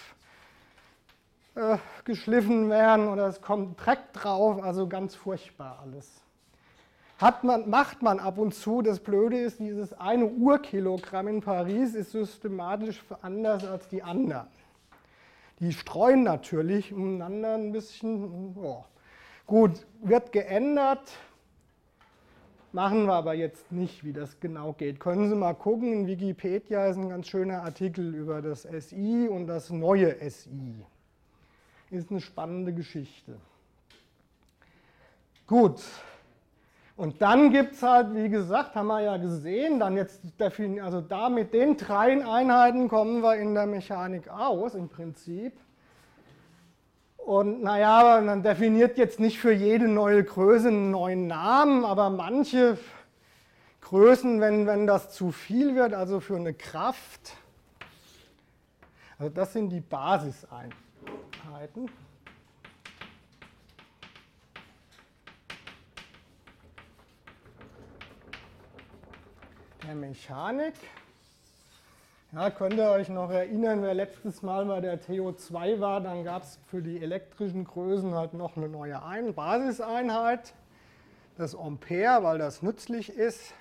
abgeschliffen werden oder es kommt Dreck drauf, also ganz furchtbar alles. Macht man ab und zu, das Blöde ist, dieses 1 Urkilogramm in Paris ist systematisch anders als die anderen. Die streuen natürlich umeinander ein bisschen. Ja. Gut, wird geändert, machen wir aber jetzt nicht, wie das genau geht. Können Sie mal gucken, in Wikipedia ist ein ganz schöner Artikel über das SI und das neue SI. Ist eine spannende Geschichte. Gut. Und dann gibt es halt, wie gesagt, haben wir ja gesehen, dann jetzt also da mit den 3 Einheiten kommen wir in der Mechanik aus, im Prinzip. Und naja, man definiert jetzt nicht für jede neue Größe einen neuen Namen, aber manche Größen, wenn das zu viel wird, also für eine Kraft, also das sind die Basiseinheiten. Der Mechanik. Ja, könnt ihr euch noch erinnern, wer letztes Mal bei der TO2 war, dann gab es für die elektrischen Größen halt noch eine neue Basiseinheit, das Ampere, weil das nützlich ist.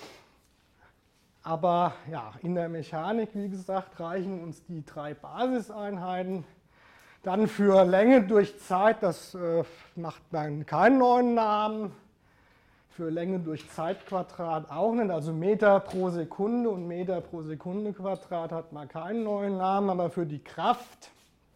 Aber ja, in der Mechanik, wie gesagt, reichen uns die 3 Basiseinheiten. Dann für Länge durch Zeit, das macht man keinen neuen Namen. Für Länge durch Zeitquadrat auch nicht, also Meter pro Sekunde und Meter pro Sekunde Quadrat hat man keinen neuen Namen, aber für die Kraft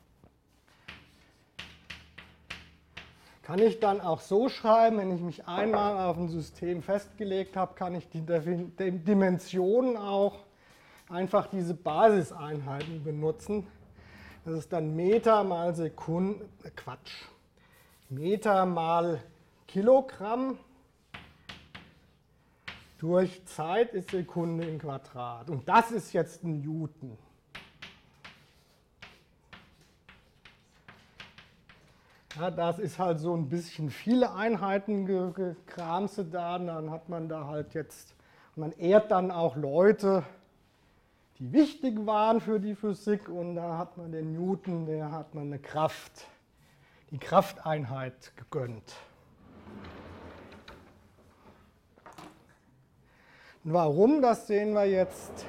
kann ich dann auch so schreiben, wenn ich mich einmal auf ein System festgelegt habe, kann ich die Dimensionen auch einfach diese Basiseinheiten benutzen. Das ist dann Meter mal Sekunde, Meter mal Kilogramm durch Zeit ist Sekunde im Quadrat. Und das ist jetzt ein Newton. Ja, das ist halt so ein bisschen viele Einheiten gekramse da. Dann hat man da halt jetzt, man ehrt dann auch Leute, die wichtig waren für die Physik. Und da hat man den Newton, der hat man eine Kraft, die Krafteinheit gegönnt. Warum, das sehen wir jetzt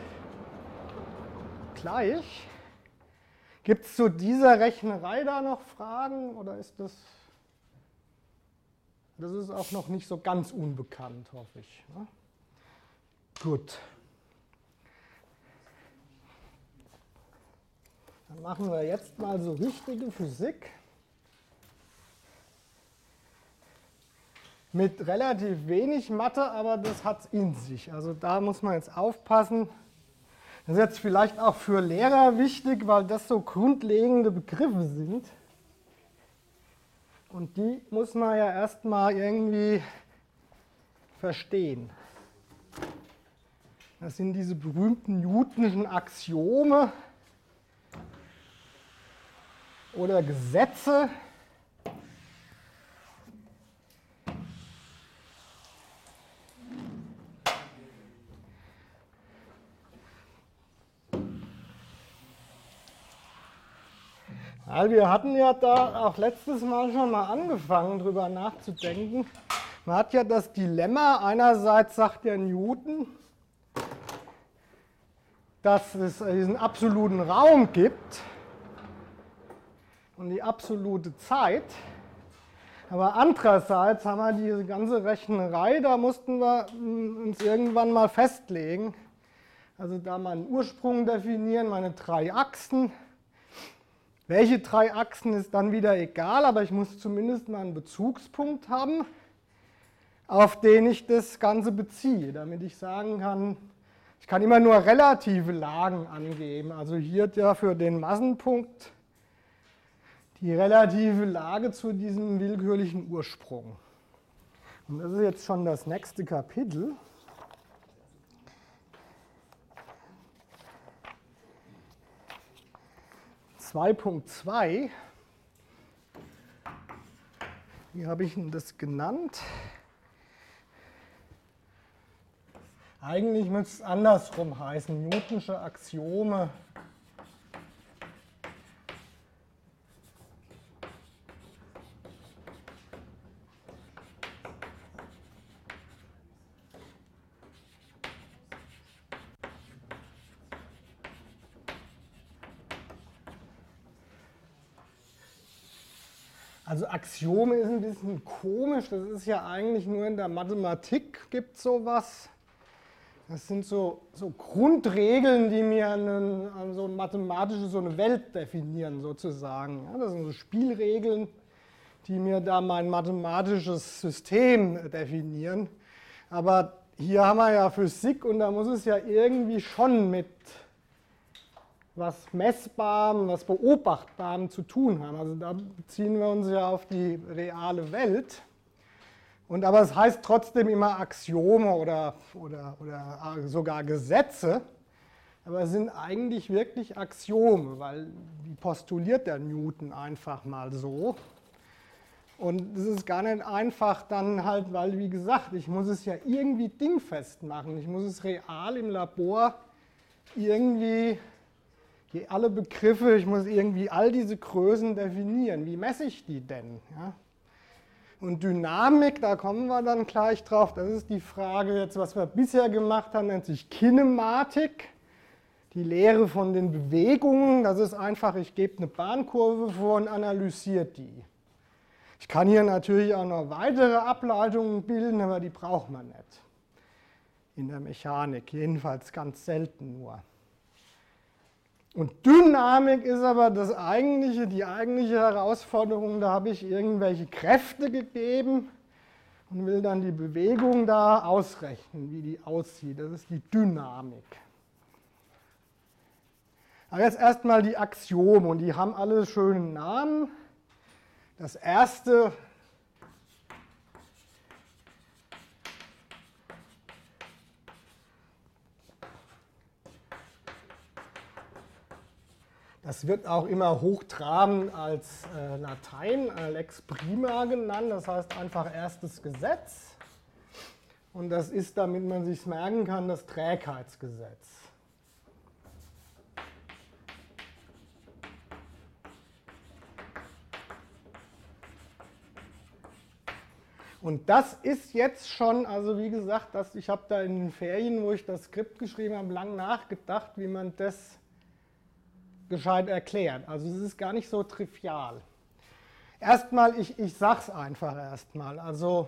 gleich. Gibt es zu dieser Rechnerei da noch Fragen oder ist das ist auch noch nicht so ganz unbekannt, hoffe ich. Ne? Gut. Dann machen wir jetzt mal so richtige Physik. Mit relativ wenig Mathe, aber das hat es in sich. Also da muss man jetzt aufpassen. Das ist jetzt vielleicht auch für Lehrer wichtig, weil das so grundlegende Begriffe sind. Und die muss man ja erstmal irgendwie verstehen. Das sind diese berühmten Newtonschen Axiome oder Gesetze. Also wir hatten ja da auch letztes Mal schon mal angefangen, drüber nachzudenken. Man hat ja das Dilemma, einerseits sagt der Newton, dass es diesen absoluten Raum gibt und die absolute Zeit. Aber andererseits haben wir diese ganze Rechnerei, da mussten wir uns irgendwann mal festlegen. Also da mal einen Ursprung definieren, meine 3 Achsen. Welche 3 Achsen ist dann wieder egal, aber ich muss zumindest mal einen Bezugspunkt haben, auf den ich das Ganze beziehe, damit ich sagen kann, ich kann immer nur relative Lagen angeben. Also hier ja für den Massenpunkt die relative Lage zu diesem willkürlichen Ursprung. Und das ist jetzt schon das nächste Kapitel. (2.2), wie habe ich denn das genannt? Eigentlich müsste es andersrum heißen, Newtonsche Axiome Also Axiome ist ein bisschen komisch, das ist ja eigentlich nur in der Mathematik gibt es sowas. Das sind so Grundregeln, die mir so ein mathematisches, so eine Welt definieren sozusagen. Ja, das sind so Spielregeln, die mir da mein mathematisches System definieren. Aber hier haben wir ja Physik und da muss es ja irgendwie schon mit was Messbarem, was Beobachtbarem zu tun haben. Also da beziehen wir uns ja auf die reale Welt. Aber es heißt trotzdem immer Axiome oder sogar Gesetze. Aber es sind eigentlich wirklich Axiome, weil die postuliert der Newton einfach mal so. Und es ist gar nicht einfach dann halt, weil wie gesagt, ich muss es ja irgendwie dingfest machen. Ich muss es real im Labor irgendwie, alle Begriffe, ich muss irgendwie all diese Größen definieren. Wie messe ich die denn? Ja? Und Dynamik, da kommen wir dann gleich drauf, das ist die Frage jetzt, was wir bisher gemacht haben, nennt sich Kinematik. Die Lehre von den Bewegungen, das ist einfach, ich gebe eine Bahnkurve vor und analysiere die. Ich kann hier natürlich auch noch weitere Ableitungen bilden, aber die braucht man nicht in der Mechanik, jedenfalls ganz selten nur. Und Dynamik ist aber die eigentliche Herausforderung, da habe ich irgendwelche Kräfte gegeben und will dann die Bewegung da ausrechnen, wie die aussieht. Das ist die Dynamik. Aber jetzt erstmal die Axiome und die haben alle schönen Namen. Das erste das wird auch immer hochtrabend als Latein, Lex prima genannt, das heißt einfach erstes Gesetz. Und das ist, damit man sich merken kann, das Trägheitsgesetz. Und das ist jetzt schon, also wie gesagt, ich habe da in den Ferien, wo ich das Skript geschrieben habe, lang nachgedacht, wie man das gescheit erklärt. Also es ist gar nicht so trivial. Erstmal, ich sage es einfach erstmal. Also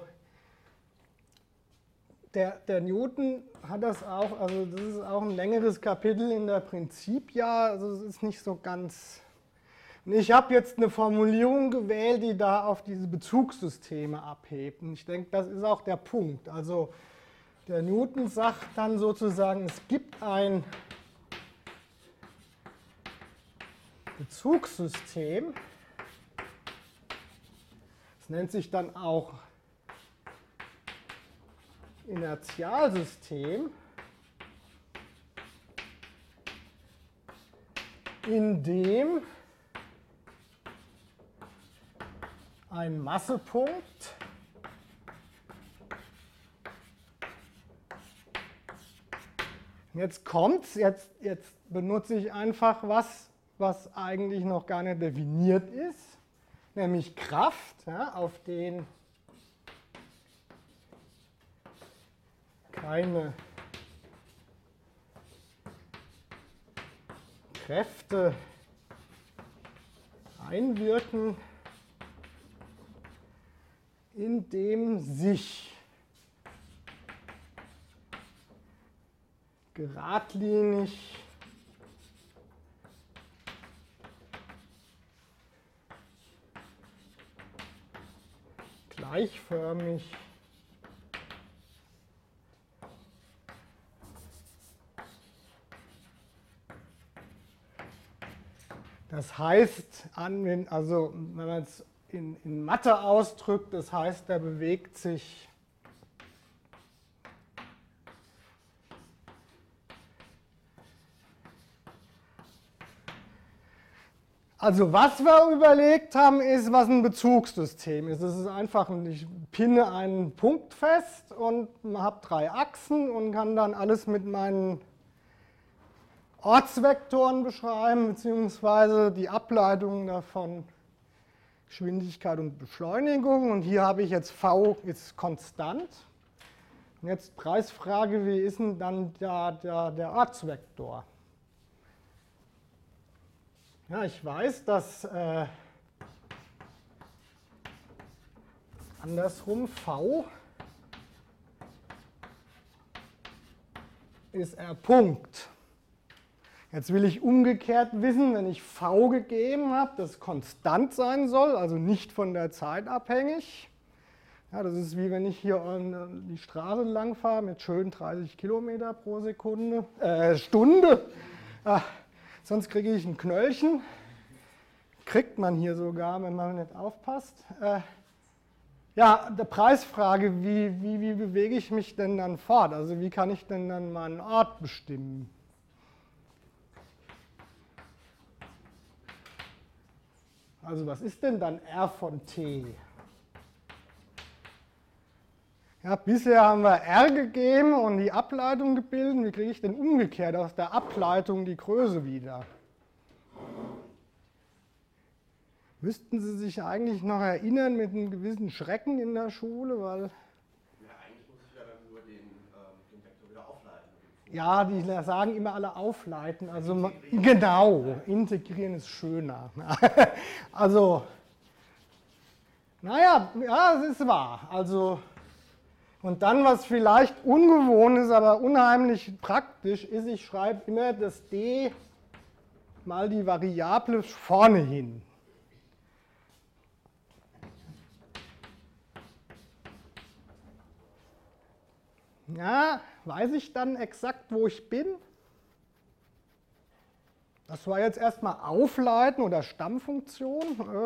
der Newton hat das auch, also das ist auch ein längeres Kapitel in der Prinzipia, also es ist nicht so ganz. Und ich habe jetzt eine Formulierung gewählt, die da auf diese Bezugssysteme abhebt. Und ich denke, das ist auch der Punkt. Also der Newton sagt dann sozusagen, es gibt ein Bezugssystem. Es nennt sich dann auch Inertialsystem, in dem ein Massepunkt jetzt kommt's, jetzt benutze ich einfach was eigentlich noch gar nicht definiert ist, nämlich Kraft, ja, auf den keine Kräfte einwirken, indem sich geradlinig gleichförmig das heißt, also wenn man es in Mathe ausdrückt, das heißt, der bewegt sich also was wir überlegt haben, ist, was ein Bezugssystem ist. Es ist einfach, ich pinne einen Punkt fest und habe 3 Achsen und kann dann alles mit meinen Ortsvektoren beschreiben, beziehungsweise die Ableitungen davon, Geschwindigkeit und Beschleunigung. Und hier habe ich jetzt v ist konstant. Und jetzt Preisfrage, wie ist denn dann der Ortsvektor? Ja, ich weiß, dass andersrum v ist r Punkt. Jetzt will ich umgekehrt wissen, wenn ich v gegeben habe, das konstant sein soll, also nicht von der Zeit abhängig. Ja, das ist wie wenn ich hier die Straße lang fahre mit schön 30 Kilometer pro Stunde. sonst kriege ich ein Knöllchen. Kriegt man hier sogar, wenn man nicht aufpasst. Ja, der Preisfrage, wie bewege ich mich denn dann fort? Also wie kann ich denn dann meinen Ort bestimmen? Also was ist denn dann R von t? Ja, bisher haben wir R gegeben und die Ableitung gebildet. Wie kriege ich denn umgekehrt aus der Ableitung die Größe wieder? Müssten Sie sich eigentlich noch erinnern mit einem gewissen Schrecken in der Schule, weil... Ja, eigentlich muss ich ja dann nur den Vektor wieder aufleiten. Ja, die sagen immer alle aufleiten. Also genau, integrieren ist schöner. Also, naja, ja, es ist wahr. Also, und dann, was vielleicht ungewohnt ist, aber unheimlich praktisch ist, ich schreibe immer das d mal die Variable vorne hin. Ja, weiß ich dann exakt, wo ich bin? Das war jetzt erstmal Aufleiten oder Stammfunktion.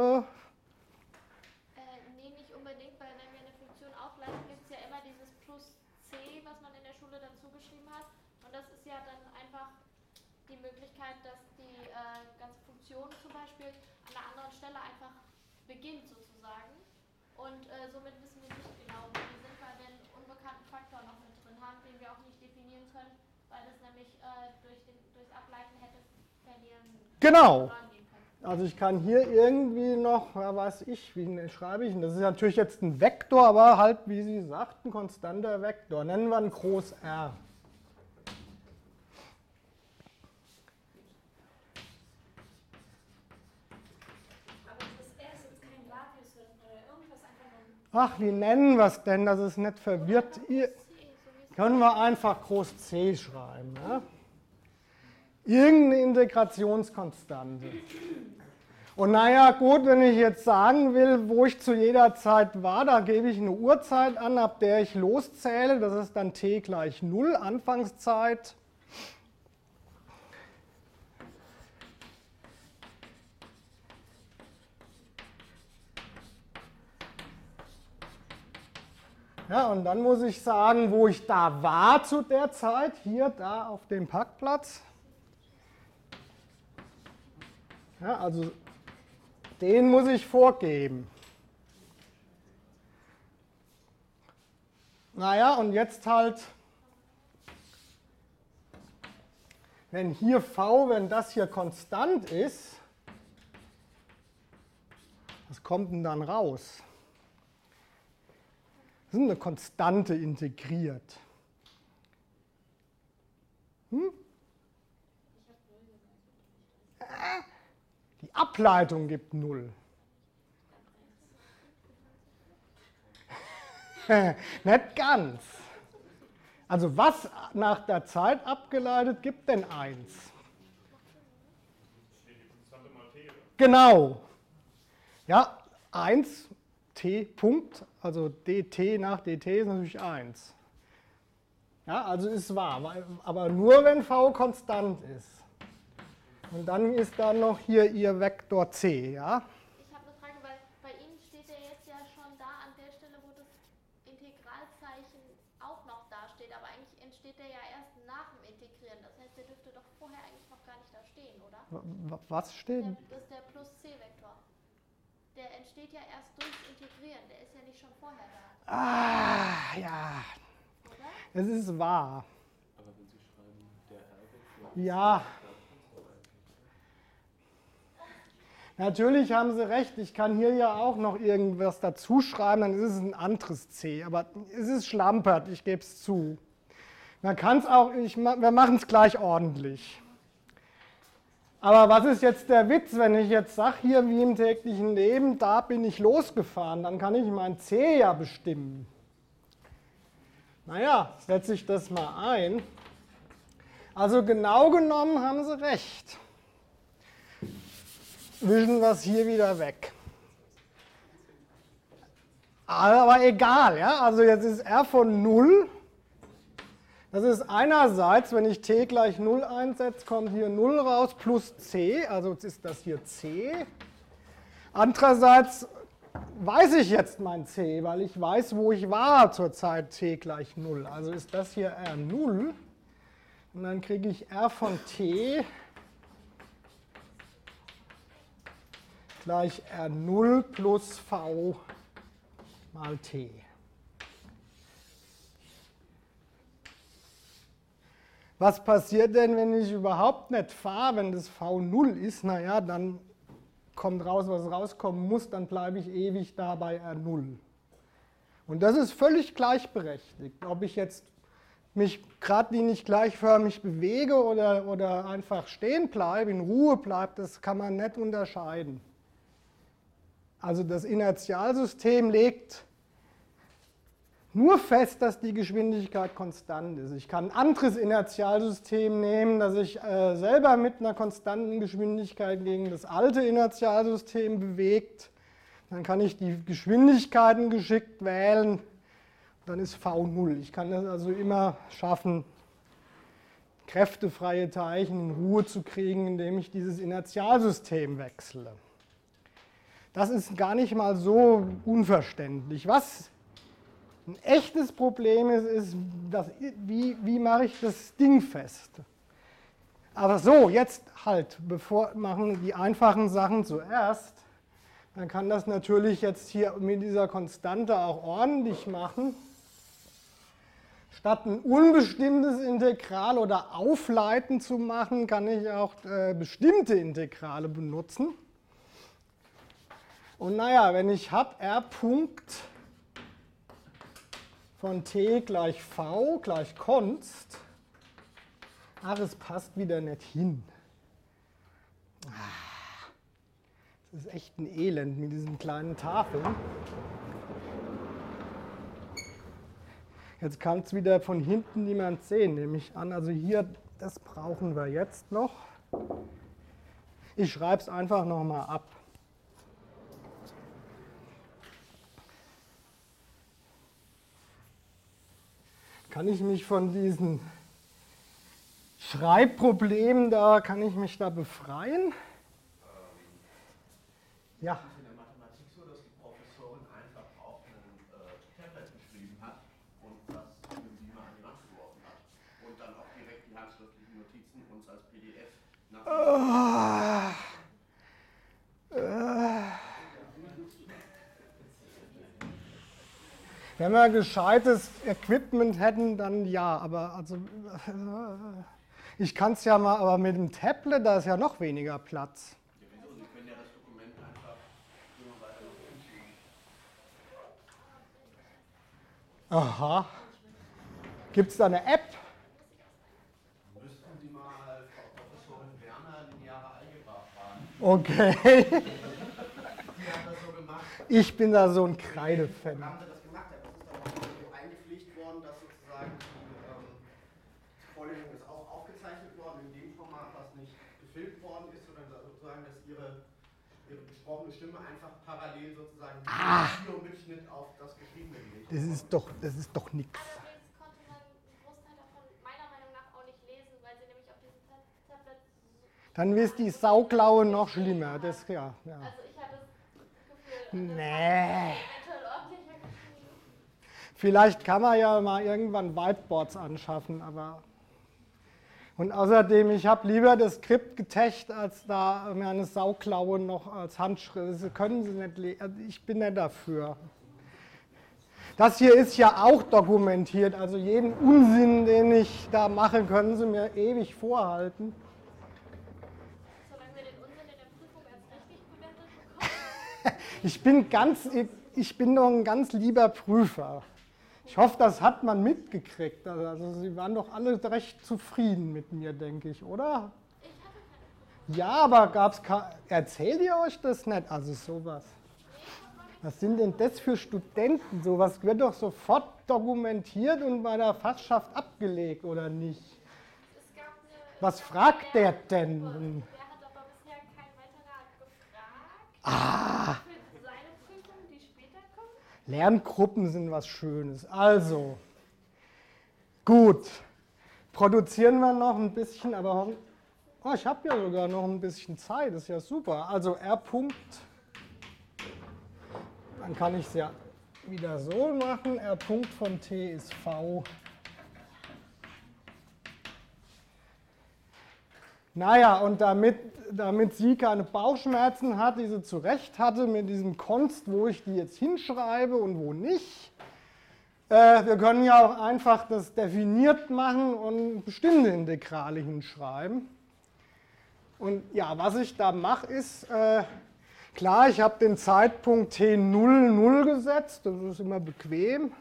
Nee, nicht unbedingt, weil wenn wir eine Funktion aufleiten, gibt es ja immer dieses plus c, was man in der Schule dann zugeschrieben hat. Und das ist ja dann einfach die Möglichkeit, dass die ganze Funktion zum Beispiel an einer anderen Stelle einfach beginnt sozusagen. Und somit wissen wir nicht genau, wo die sind, weil wir einen unbekannten Faktor noch mit drin haben, den wir auch nicht definieren können, weil das nämlich durchs Ableiten hätte verlieren Genau. gehen können. Also ich kann hier irgendwie noch, ja, weiß ich, wie schreibe ich denn? Das ist natürlich jetzt ein Vektor, aber halt, wie Sie sagten, konstanter Vektor. Nennen wir einen Groß R. Ach, wie nennen wir es denn, dass es nicht verwirrt? Können wir einfach groß C schreiben. Ja? Irgendeine Integrationskonstante. Und naja, gut, wenn ich jetzt sagen will, wo ich zu jeder Zeit war, da gebe ich eine Uhrzeit an, ab der ich loszähle. Das ist dann t gleich 0, Anfangszeit. Ja, und dann muss ich sagen, wo ich da war zu der Zeit, hier, da auf dem Parkplatz. Ja, also den muss ich vorgeben. Naja, und jetzt halt, wenn hier v, wenn das hier konstant ist, was kommt denn dann raus? Das ist eine Konstante integriert. Die Ableitung gibt 0. Nicht ganz. Also was nach der Zeit abgeleitet gibt denn 1? Genau. Ja, 1 t Punkt, also dt nach dt ist natürlich 1. Ja, also ist wahr, aber nur wenn v konstant ist. Und dann ist da noch hier Ihr Vektor c, ja? Ich habe eine Frage, weil bei Ihnen steht ja jetzt ja schon da an der Stelle, wo das Integralzeichen auch noch dasteht, aber eigentlich entsteht der ja erst nach dem Integrieren. Das heißt, der dürfte doch vorher eigentlich noch gar nicht da stehen, oder? Was steht? Das ist der plus c-Vektor. Der entsteht ja erst durchs Integrieren, der ist ja nicht schon vorher da. Ah, ja. Oder? Es ist wahr. Aber wenn Sie schreiben, der R-Vektor. Ja. Natürlich haben Sie recht, ich kann hier ja auch noch irgendwas dazu schreiben, dann ist es ein anderes C, aber es ist schlampert, ich gebe es zu. Man kann es auch, wir machen es gleich ordentlich. Aber was ist jetzt der Witz, wenn ich jetzt sage, hier wie im täglichen Leben, da bin ich losgefahren, dann kann ich mein C ja bestimmen. Naja, setze ich das mal ein. Also genau genommen haben Sie recht. Wischen wir es hier wieder weg. Aber egal, ja, also jetzt ist R von 0. Das ist einerseits, wenn ich t gleich 0 einsetze, kommt hier 0 raus plus c, also ist das hier c. Andererseits weiß ich jetzt mein c, weil ich weiß, wo ich war zur Zeit t gleich 0. Also ist das hier R0 und dann kriege ich R von t gleich R0 plus V mal t. Was passiert denn, wenn ich überhaupt nicht fahre, wenn das V 0 ist? Naja, dann kommt raus, was rauskommen muss, dann bleibe ich ewig da bei R0. Und das ist völlig gleichberechtigt. Ob ich jetzt mich gerade nicht gleichförmig bewege oder einfach stehen bleibe, in Ruhe bleibe, das kann man nicht unterscheiden. Also das Inertialsystem legt nur fest, dass die Geschwindigkeit konstant ist. Ich kann ein anderes Inertialsystem nehmen, das sich selber mit einer konstanten Geschwindigkeit gegen das alte Inertialsystem bewegt. Dann kann ich die Geschwindigkeiten geschickt wählen. Dann ist V 0. Ich kann es also immer schaffen, kräftefreie Teilchen in Ruhe zu kriegen, indem ich dieses Inertialsystem wechsle. Das ist gar nicht mal so unverständlich. Was ein echtes Problem ist, wie mache ich das Ding fest? Aber so, jetzt halt, machen die einfachen Sachen zuerst. Man kann das natürlich jetzt hier mit dieser Konstante auch ordentlich machen. Statt ein unbestimmtes Integral oder Aufleiten zu machen, kann ich auch bestimmte Integrale benutzen. Und naja, wenn ich habe R Punkt von t gleich v gleich const, ach, es passt wieder nicht hin. Das ist echt ein Elend mit diesen kleinen Tafeln. Jetzt kann es wieder von hinten niemand sehen, nehme ich an. Also hier, das brauchen wir jetzt noch. Ich schreibe es einfach nochmal ab. Kann ich mich von diesen Schreibproblemen kann ich mich da befreien? Ja. Es ist in der Mathematik so, dass die Professorin einfach auf einem Tablet geschrieben hat und das mit ihm an die Wand geworfen hat und dann auch direkt die handschriftlichen Notizen uns als PDF Wenn wir gescheites Equipment hätten, dann ja, aber also ich kann es ja mal, aber mit dem Tablet, da ist ja noch weniger Platz. Ja, wieso? Sie können ja das Dokument einfach immer weiter hinschieben. Aha. Gibt es da eine App? Müssten Sie mal Frau Professorin Werner lineare Algebra fragen. Okay. Die hat das so gemacht. Ich bin da so ein Kreidefan. Wie haben Sie das gemacht? Das ist dann auch so eingepflegt worden, dass sozusagen die Vorlesung ist auch aufgezeichnet worden in dem Format, was nicht gefilmt worden ist, sondern sozusagen, dass Ihre gesprochene Stimme einfach parallel sozusagen Videomitschnitt auf das Geschriebene gelegt Das ist doch nichts. Allerdings konnte man einen Großteil davon meiner Meinung nach auch nicht lesen, weil sie nämlich auf diesem Tablet. Dann ist die Sauklaue noch schlimmer. Das, ja. Also ich hatte das Gefühl, Nee. eventuell ordentlicher geschrieben. Vielleicht kann man ja mal irgendwann Whiteboards anschaffen, aber. Und außerdem, ich habe lieber das Skript getecht, als da mir eine Sauklaue noch als Handschrift. Das können Sie nicht lesen. Ich bin nicht dafür. Das hier ist ja auch dokumentiert, also jeden Unsinn, den ich da mache, können Sie mir ewig vorhalten. Solange wir den Unsinn in der Prüfung als richtig bewertet bekommen. Ich bin doch ein ganz lieber Prüfer. Ich hoffe, das hat man mitgekriegt. Also Sie waren doch alle recht zufrieden mit mir, denke ich, oder? Ich hatte keine Prüfung. Ja, aber gab's erzählt ihr euch das nicht? Also sowas. Was sind denn das für Studenten? Sowas wird doch sofort dokumentiert und bei der Fachschaft abgelegt, oder nicht? Es gab eine, Was fragt der denn? Der hat aber bisher kein weiterer gefragt. Für seine Prüfung, die später kommt. Lerngruppen sind was Schönes. Also, gut. produzieren wir noch ein bisschen, aber oh, ich habe ja sogar noch ein bisschen Zeit, das ist ja super. Also R Punkt, dann kann ich es ja wieder so machen, R Punkt von T ist V. Naja, und damit sie keine Bauchschmerzen hat, die sie zu Recht hatte mit diesem Const, wo ich die jetzt hinschreibe und wo nicht, wir können ja auch einfach das definiert machen und bestimmte Integrale hinschreiben. Und ja, was ich da mache ist, klar, ich habe den Zeitpunkt T0, 0 gesetzt, das ist immer bequem.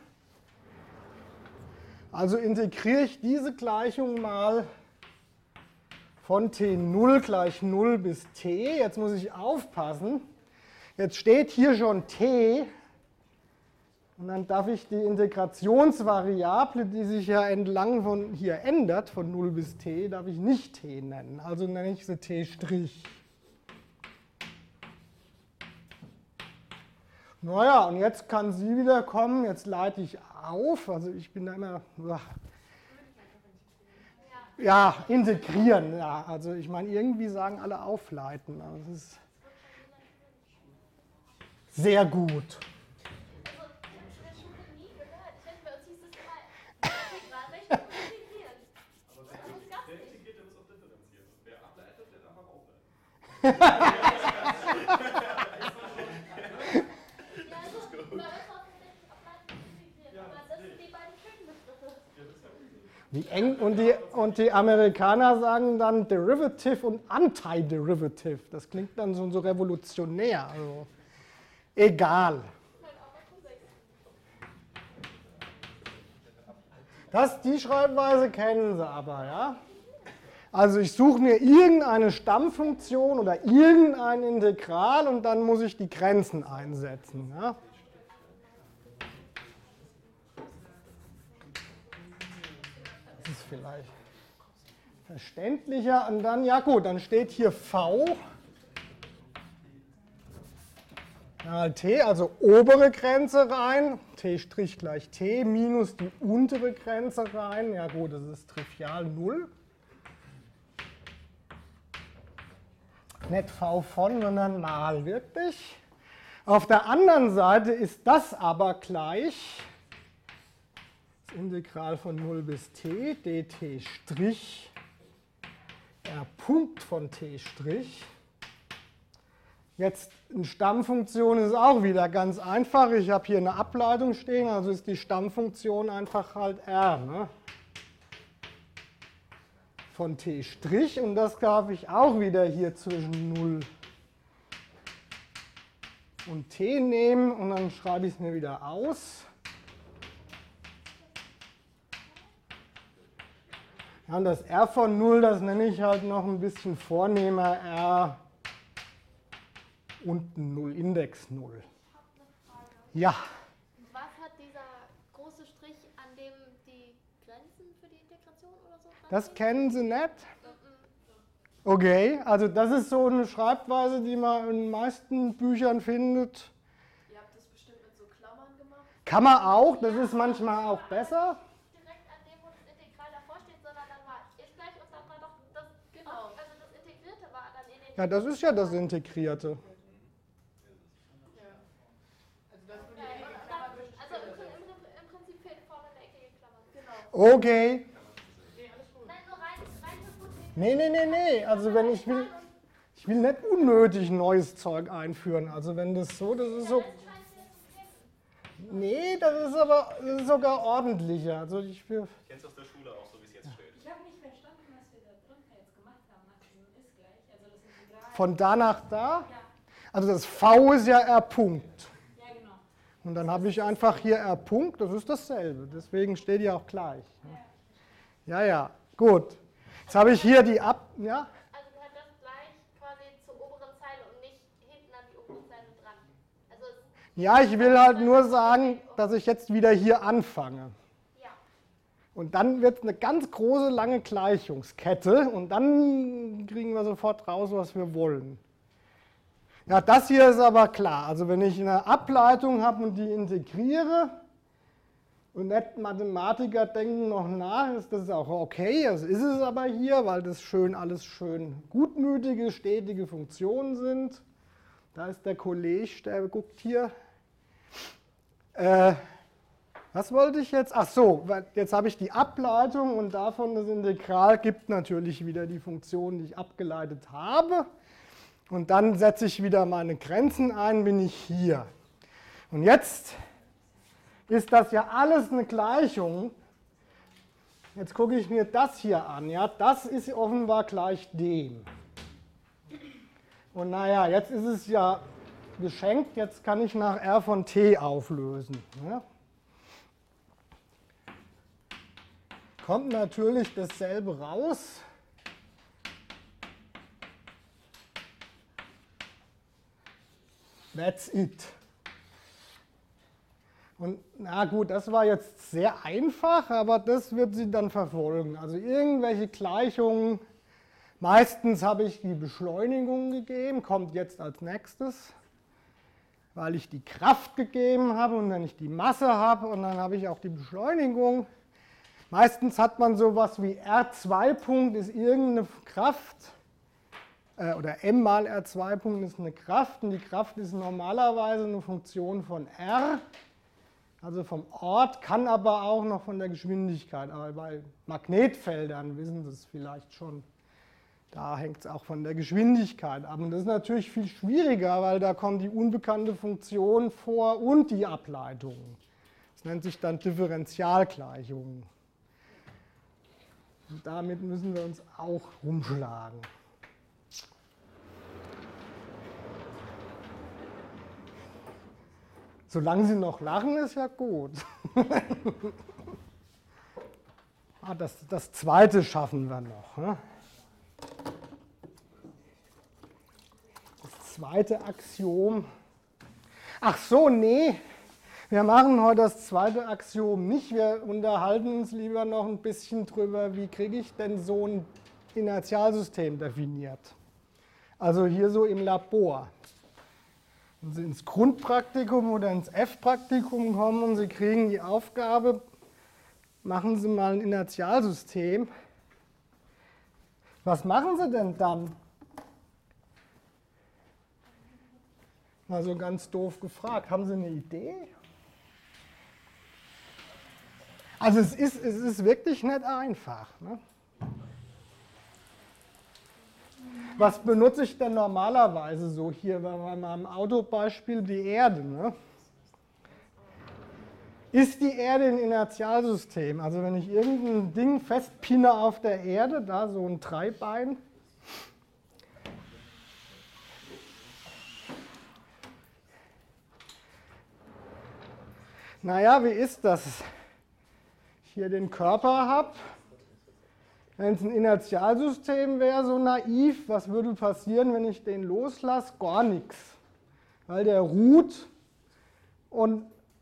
Also integriere ich diese Gleichung mal von T0 gleich 0 bis T. Jetzt muss ich aufpassen. Jetzt steht hier schon T. Und dann darf ich die Integrationsvariable, die sich ja entlang von hier ändert, von 0 bis T, darf ich nicht T nennen. Also nenne ich sie T'. Naja, und jetzt kann sie wieder kommen. Jetzt leite ich auf. Also ich bin da immer... Ja, integrieren, ja. Also ich meine, irgendwie sagen alle aufleiten. Aber das ist sehr gut. Also, ich habe in der Schule nie gehört. Ich weiß, bei uns hieß es immer Integralrechnung und integrieren. Aber Das gab's der nicht. integriert, der muss auch differenzieren. Wer ableitet, der darf auch aufleiten. Ja, also, bei uns war es tatsächlich ableiten und integrieren. Aber das sind die beiden schönen Begriffe. Und die Amerikaner sagen dann Derivative und Antiderivative. Das klingt dann so revolutionär. Also, egal. Die Schreibweise kennen Sie aber, ja? Also ich suche mir irgendeine Stammfunktion oder irgendein Integral und dann muss ich die Grenzen einsetzen. Ja? Das ist vielleicht verständlicher. Und dann, ja gut, dann steht hier V. T, also obere Grenze rein, T' gleich T, minus die untere Grenze rein. Ja gut, das ist trivial 0. Nicht V von, sondern mal wirklich. Auf der anderen Seite ist das aber gleich das Integral von 0 bis t, dt' r Punkt von t'. Jetzt eine Stammfunktion ist auch wieder ganz einfach. Ich habe hier eine Ableitung stehen, also ist die Stammfunktion einfach halt r. Ne? Von t'. Und das darf ich auch wieder hier zwischen 0 und t nehmen und dann schreibe ich es mir wieder aus. Ja, und das r von 0, das nenne ich halt noch ein bisschen vornehmer r unten 0, Index 0. Ich habe eine Frage. Ja, Was hat dieser große Strich, an dem die Grenzen für die Integration oder so dran das stehen? kennen Sie nicht? Okay, also das ist so eine Schreibweise, die man in den meisten Büchern findet. Ihr habt das bestimmt mit so Klammern gemacht? Kann man auch, das ist manchmal auch besser. Direkt an dem, wo das Integral davor steht, sondern dann war ist gleich und dann war doch das, Genau. also das Integrierte war dann in den... Ja, das ist ja das Integrierte. Ja. Also das würde Ja, die und Klammer dann, also bestimmt. im Prinzip fehlt vorne eine eckige Klammer. Genau. Okay. Nee, alles gut. Nein, nur rein für gut. Nee. Also wenn ich will nicht unnötig neues Zeug einführen. Also wenn das so, das ist so. Das scheint mir zu kennen. Nee, das ist sogar ordentlicher. Also Kennst du aus der Schule auch, so wie es jetzt steht? Ich habe nicht verstanden, was wir da drunter jetzt gemacht haben nach diesem ist gleich. Also das Integral. von da nach da. Ja, Also das V ist ja R Punkt. ja genau. Und dann habe ich einfach hier R Punkt, das ist dasselbe. Deswegen steht die auch gleich. Ja, gut. Jetzt habe ich hier die ja? Also gehört das gleich quasi zur oberen Zeile und nicht hinten an die obere Zeile dran. Also es, Ja, ich will halt nur sagen, dass ich jetzt wieder hier anfange. ja. Und dann wird es eine ganz große, lange Gleichungskette und dann kriegen wir sofort raus, was wir wollen. Ja, das hier ist aber klar. Also wenn ich eine Ableitung habe und die integriere Und nicht Mathematiker denken noch nach, ist das auch okay, das ist es aber hier, weil das alles schön gutmütige, stetige Funktionen sind. Da ist der Kollege, der guckt hier. Was wollte ich jetzt? Ach so, jetzt habe ich die Ableitung und davon das Integral gibt natürlich wieder die Funktion, die ich abgeleitet habe. Und dann setze ich wieder meine Grenzen ein, bin ich hier. Und jetzt ist das ja alles eine Gleichung. Jetzt gucke ich mir das hier an. Ja? Das ist offenbar gleich dem. Und naja, jetzt ist es ja geschenkt, jetzt kann ich nach R von T auflösen. Ja? Kommt natürlich dasselbe raus. That's it. Und na gut, das war jetzt sehr einfach, aber das wird sie dann verfolgen. Also irgendwelche Gleichungen, meistens habe ich die Beschleunigung gegeben, kommt jetzt als nächstes, weil ich die Kraft gegeben habe und wenn ich die Masse habe und dann habe ich auch die Beschleunigung. Meistens hat man sowas wie R2 Punkt ist irgendeine Kraft oder M mal R2 Punkt ist eine Kraft und die Kraft ist normalerweise eine Funktion von R. Also vom Ort, kann aber auch noch von der Geschwindigkeit. Aber bei Magnetfeldern wissen Sie es vielleicht schon. Da hängt es auch von der Geschwindigkeit ab. Und das ist natürlich viel schwieriger, weil da kommt die unbekannte Funktion vor und die Ableitung. Das nennt sich dann Differentialgleichungen. Und damit müssen wir uns auch rumschlagen. Solange Sie noch lachen, ist ja gut. Das zweite schaffen wir noch. Ne? Das zweite Axiom. Ach so, nee. Wir machen heute das zweite Axiom nicht. Wir unterhalten uns lieber noch ein bisschen drüber, wie kriege ich denn so ein Inertialsystem definiert. Also hier so im Labor. Wenn Sie ins Grundpraktikum oder ins F-Praktikum kommen und Sie kriegen die Aufgabe, machen Sie mal ein Inertialsystem. Was machen Sie denn dann? Mal so ganz doof gefragt. Haben Sie eine Idee? Also es ist wirklich nicht einfach. Ne? Was benutze ich denn normalerweise so hier bei meinem Autobeispiel die Erde? Ne? Ist die Erde ein Inertialsystem? Also wenn ich irgendein Ding festpinne auf der Erde, da so ein Dreibein, naja, wie ist das? Ich hier den Körper habe. Wenn es ein Inertialsystem wäre, so naiv, was würde passieren, wenn ich den loslasse? Gar nichts. Weil der ruht und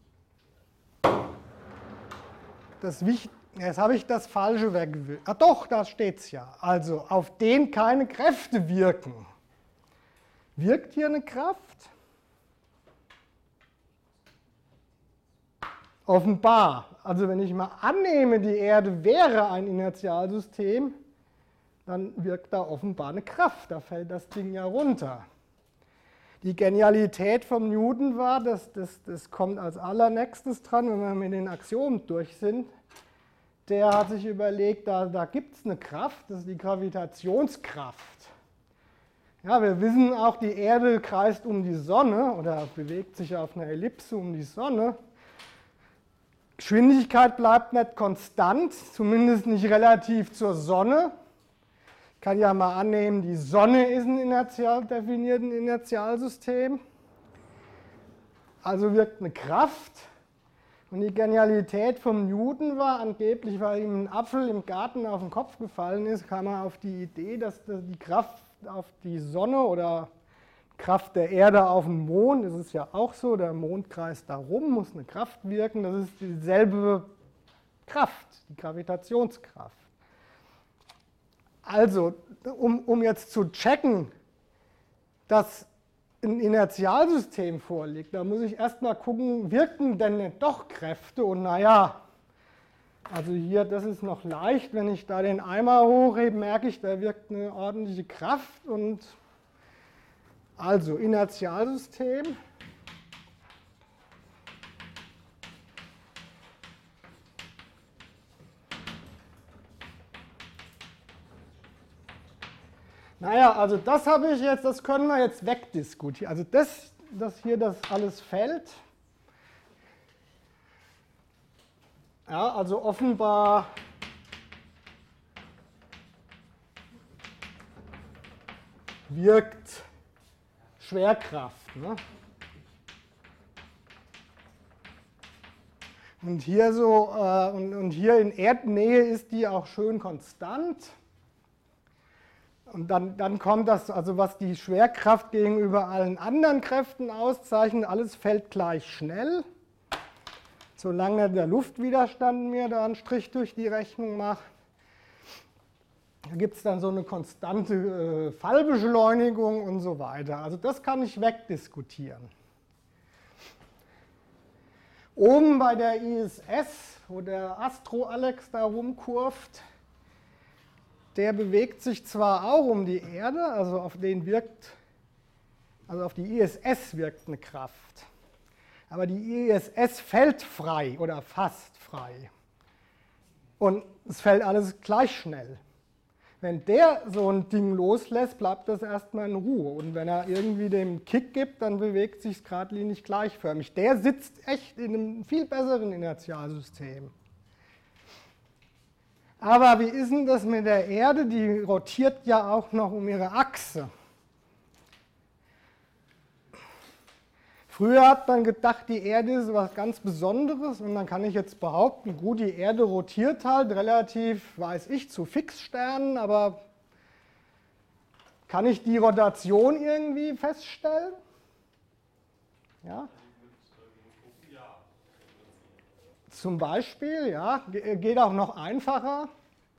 jetzt habe ich das Falsche weggewählt. Ah doch, da steht es ja. Also auf den keine Kräfte wirken. Wirkt hier eine Kraft? Offenbar. Also wenn ich mal annehme, die Erde wäre ein Inertialsystem, dann wirkt da offenbar eine Kraft. Da fällt das Ding ja runter. Die Genialität vom Newton war, das kommt als allernächstes dran, wenn wir mit den Axiomen durch sind. Der hat sich überlegt, da gibt es eine Kraft, das ist die Gravitationskraft. Ja, wir wissen auch, die Erde kreist um die Sonne oder bewegt sich auf einer Ellipse um die Sonne. Geschwindigkeit bleibt nicht konstant, zumindest nicht relativ zur Sonne. Ich kann ja mal annehmen, die Sonne ist ein definiertes Inertialsystem. Also wirkt eine Kraft. Und die Genialität vom Newton war angeblich, weil ihm ein Apfel im Garten auf den Kopf gefallen ist, kam er auf die Idee, dass die Kraft auf die Sonne oder Kraft der Erde auf den Mond, das ist ja auch so, der Mond kreist da rum, muss eine Kraft wirken, das ist dieselbe Kraft, die Gravitationskraft. Also, um jetzt zu checken, dass ein Inertialsystem vorliegt, da muss ich erstmal gucken, wirken denn nicht doch Kräfte? Und naja, Also hier, das ist noch leicht. Wenn ich da den Eimer hochhebe, merke ich, da wirkt eine ordentliche Kraft. Und also Inertialsystem. Naja, also das habe ich jetzt, das können wir jetzt wegdiskutieren. Also das hier, das alles fällt. Ja, also offenbar wirkt Schwerkraft. Ne? Und hier so, und hier in Erdnähe ist die auch schön konstant. Und dann kommt das, also was die Schwerkraft gegenüber allen anderen Kräften auszeichnet, alles fällt gleich schnell. Solange der Luftwiderstand mir da einen Strich durch die Rechnung macht. Da gibt es dann so eine konstante Fallbeschleunigung und so weiter. Also das kann ich wegdiskutieren. Oben bei der ISS, wo der Astro-Alex da rumkurvt, der bewegt sich zwar auch um die Erde, also auf den wirkt, also auf die ISS wirkt eine Kraft. Aber die ISS fällt frei oder fast frei. Und es fällt alles gleich schnell. Wenn der so ein Ding loslässt, bleibt das erstmal in Ruhe. Und wenn er irgendwie den Kick gibt, dann bewegt sich es geradlinig gleichförmig. Der sitzt echt in einem viel besseren Inertialsystem. Aber wie ist denn das mit der Erde? Die rotiert ja auch noch um ihre Achse. Früher hat man gedacht, die Erde ist was ganz Besonderes und dann kann ich jetzt behaupten, gut, die Erde rotiert halt relativ, weiß ich, zu Fixsternen, aber kann ich die Rotation irgendwie feststellen? Ja? Zum Beispiel, ja, geht auch noch einfacher.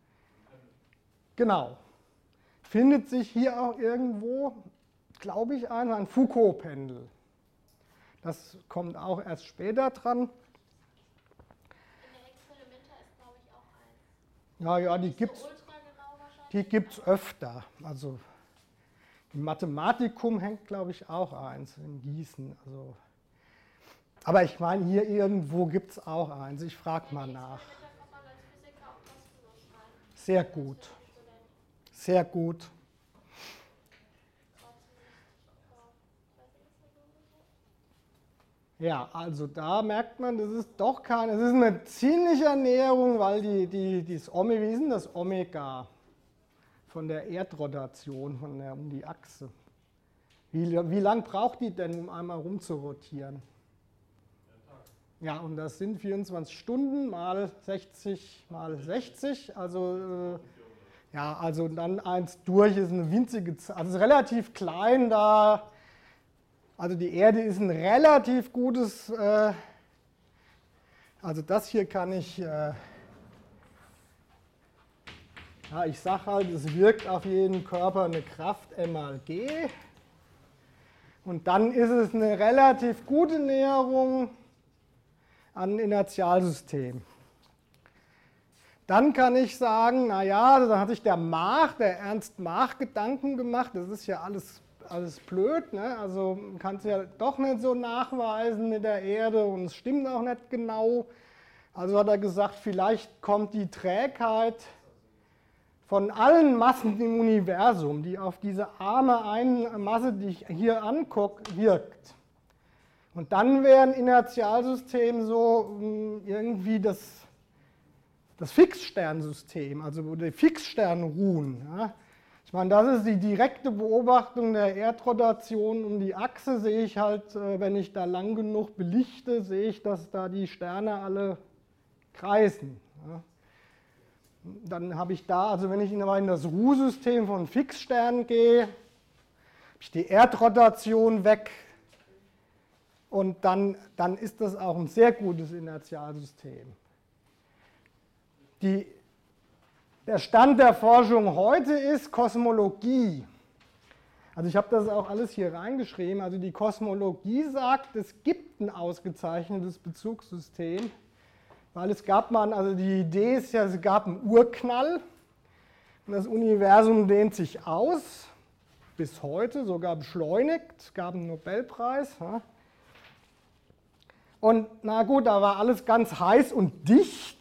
Genau. Findet sich hier auch irgendwo, glaube ich, ein Foucault-Pendel. Das kommt auch erst später dran. In der Experimenta ist, glaube ich, auch eins. Ja, Nicht so ultragenau wahrscheinlich. die gibt's öfter. Also im Mathematikum hängt, glaube ich, auch eins in Gießen. Also, aber ich meine, hier irgendwo gibt es auch eins. Ich frage mal nach. Experimenta kommt man als Physiker auch kostenlos rein. Sehr gut. Sehr gut. Ja, also da merkt man, das ist doch keine, es ist eine ziemliche Näherung, weil das Omega, wie ist denn das Omega von der Erdrotation, um die Achse? Wie lang braucht die denn, um einmal rumzurotieren? Ja, und das sind 24 Stunden mal 60 mal 60, also ja, also dann eins durch ist eine winzige Zahl, also ist relativ klein da. Also die Erde ist ein relativ gutes, also das hier kann ich, ja, ich sage halt, es wirkt auf jeden Körper eine Kraft m mal g. Und dann ist es eine relativ gute Näherung an ein Inertialsystem. Dann kann ich sagen, naja, da hat sich der Ernst Mach Gedanken gemacht, das ist ja alles blöd, ne? Also man kann es ja doch nicht so nachweisen mit der Erde und es stimmt auch nicht genau. Also hat er gesagt, vielleicht kommt die Trägheit von allen Massen im Universum, die auf diese arme eine Masse, die ich hier angucke, wirkt. Und dann wäre ein Inertialsystem so irgendwie das Fixsternsystem, also wo die Fixsterne ruhen. Ja? Ich meine, das ist die direkte Beobachtung der Erdrotation um die Achse, sehe ich halt, wenn ich da lang genug belichte, sehe ich, dass da die Sterne alle kreisen. Ja. Dann habe ich da, also wenn ich in das Ruhsystem von Fixsternen gehe, habe ich die Erdrotation weg und dann ist das auch ein sehr gutes Inertialsystem. Der Stand der Forschung heute ist Kosmologie. Also ich habe das auch alles hier reingeschrieben. Also die Kosmologie sagt, es gibt ein ausgezeichnetes Bezugssystem. Weil es gab mal, also die Idee ist ja, es gab einen Urknall und das Universum dehnt sich aus, bis heute, sogar beschleunigt, es gab einen Nobelpreis. Ja. Und na gut, da war alles ganz heiß und dicht.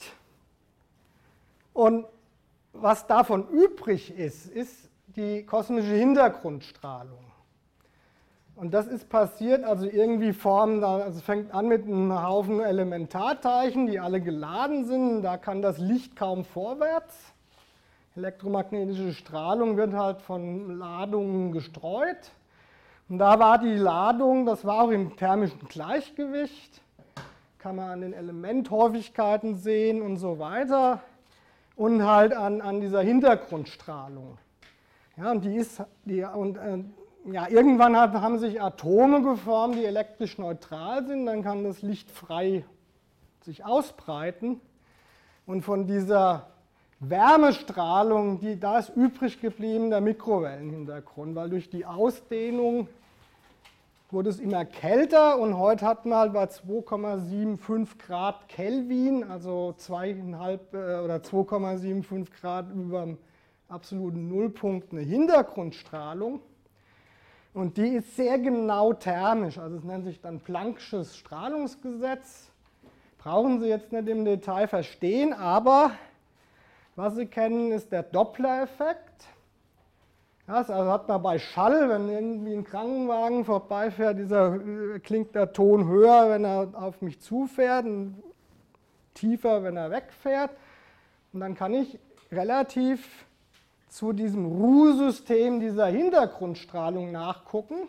Und was davon übrig ist, ist die kosmische Hintergrundstrahlung. Und das ist passiert, also irgendwie formen, also es fängt an mit einem Haufen Elementarteilchen, die alle geladen sind. Da kann das Licht kaum vorwärts. Elektromagnetische Strahlung wird halt von Ladungen gestreut. Und da war die Ladung, das war auch im thermischen Gleichgewicht. Kann man an den Elementhäufigkeiten sehen und so weiter. Und halt an dieser Hintergrundstrahlung. Ja, und irgendwann haben sich Atome geformt, die elektrisch neutral sind, dann kann das Licht frei sich ausbreiten. Und von dieser Wärmestrahlung, da ist übrig geblieben der Mikrowellenhintergrund, weil durch die Ausdehnung wurde es immer kälter und heute hat man halt bei 2,75 Grad Kelvin, also 2,5 oder 2,75 Grad über dem absoluten Nullpunkt, eine Hintergrundstrahlung. Und die ist sehr genau thermisch, also es nennt sich dann Planck'sches Strahlungsgesetz. Brauchen Sie jetzt nicht im Detail verstehen, aber was Sie kennen, ist der Doppler-Effekt. Das also hat man bei Schall, wenn irgendwie ein Krankenwagen vorbeifährt, klingt der Ton höher, wenn er auf mich zufährt, und tiefer, wenn er wegfährt. Und dann kann ich relativ zu diesem Ruhsystem dieser Hintergrundstrahlung nachgucken,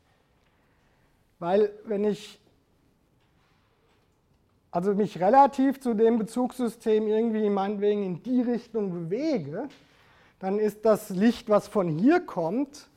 weil wenn ich also mich relativ zu dem Bezugssystem irgendwie meinetwegen in die Richtung bewege, dann ist das Licht, was von hier kommt,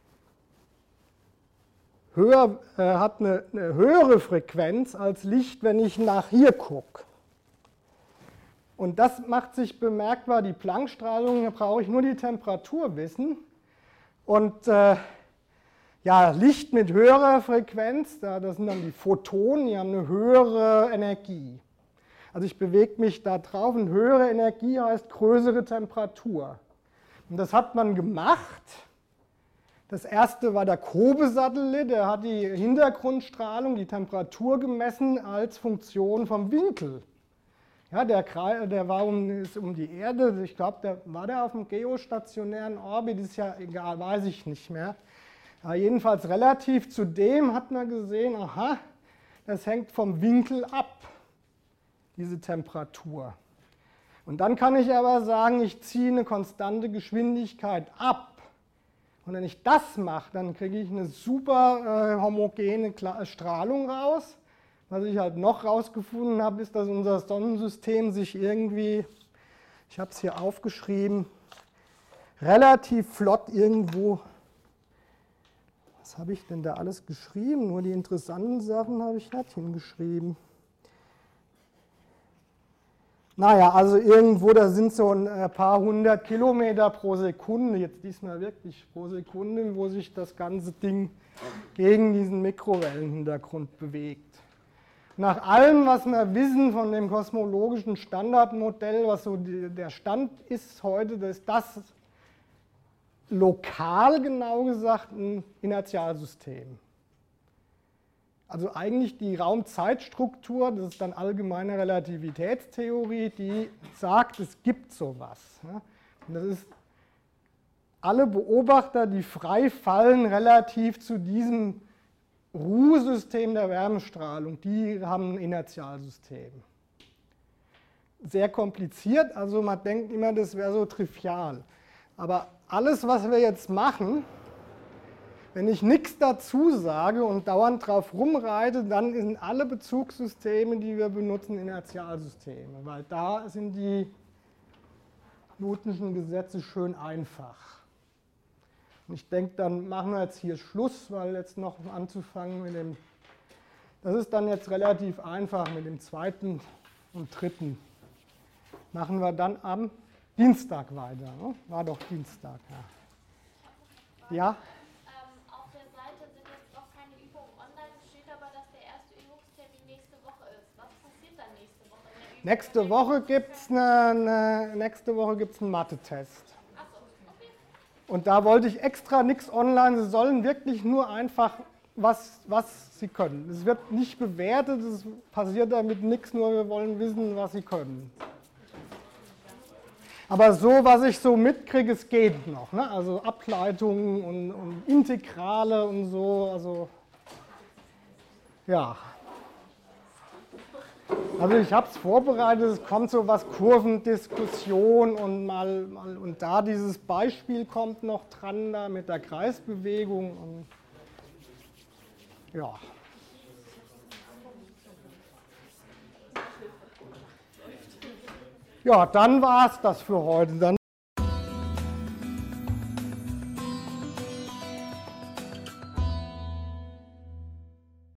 hat eine höhere Frequenz als Licht, wenn ich nach hier gucke. Und das macht sich bemerkbar, die Planck-Strahlung, da brauche ich nur die Temperatur wissen. Und Licht mit höherer Frequenz, das sind dann die Photonen, die haben eine höhere Energie. Also ich bewege mich da drauf und höhere Energie heißt größere Temperatur. Und das hat man gemacht. Das erste war der Kobe-Satellit, der hat die Hintergrundstrahlung, die Temperatur gemessen als Funktion vom Winkel. Ja, der war um die Erde, ich glaube, war der auf dem geostationären Orbit, ist ja egal, weiß ich nicht mehr. Aber jedenfalls relativ zu dem hat man gesehen, aha, das hängt vom Winkel ab, diese Temperatur. Und dann kann ich aber sagen, ich ziehe eine konstante Geschwindigkeit ab. Und wenn ich das mache, dann kriege ich eine super homogene Strahlung raus. Was ich halt noch rausgefunden habe, ist, dass unser Sonnensystem sich irgendwie, ich habe es hier aufgeschrieben, relativ flott irgendwo, was habe ich denn da alles geschrieben? Nur die interessanten Sachen habe ich nicht hingeschrieben. Naja, also irgendwo, da sind so ein paar 100 Kilometer pro Sekunde, jetzt diesmal wirklich pro Sekunde, wo sich das ganze Ding gegen diesen Mikrowellenhintergrund bewegt. Nach allem, was wir wissen von dem kosmologischen Standardmodell, was so der Stand ist heute, ist das lokal, genau gesagt, ein Inertialsystem. Also eigentlich die Raum-Zeit-Struktur, das ist dann allgemeine Relativitätstheorie, die sagt, es gibt sowas. Und das ist alle Beobachter, die frei fallen relativ zu diesem Ruhesystem der Wärmestrahlung, die haben ein Inertialsystem. Sehr kompliziert, also man denkt immer, das wäre so trivial. Aber alles, was wir jetzt machen, wenn ich nichts dazu sage und dauernd drauf rumreite, dann sind alle Bezugssysteme, die wir benutzen, Inertialsysteme, weil da sind die Newtonschen Gesetze schön einfach. Und ich denke, dann machen wir jetzt hier Schluss, weil jetzt noch anzufangen mit dem, das ist dann jetzt relativ einfach mit dem zweiten und dritten. Machen wir dann am Dienstag weiter. Ne? War doch Dienstag, ja. Ja? Auf der Seite sind jetzt noch keine Übungen online, steht aber, dass der erste Übungstermin nächste Woche ist. Was passiert dann nächste Woche in der Nächste Woche gibt es einen Mathe-Test. Und da wollte ich extra nichts online, Sie sollen wirklich nur einfach, was Sie können. Es wird nicht bewertet, es passiert damit nichts, nur wir wollen wissen, was Sie können. Aber so, was ich so mitkriege, es geht noch. Ne? Also Ableitungen und Integrale und so, also ja. Also ich habe es vorbereitet, es kommt so was Kurvendiskussion und und da dieses Beispiel kommt noch dran da mit der Kreisbewegung und ja. Ja, dann war es das für heute. Dann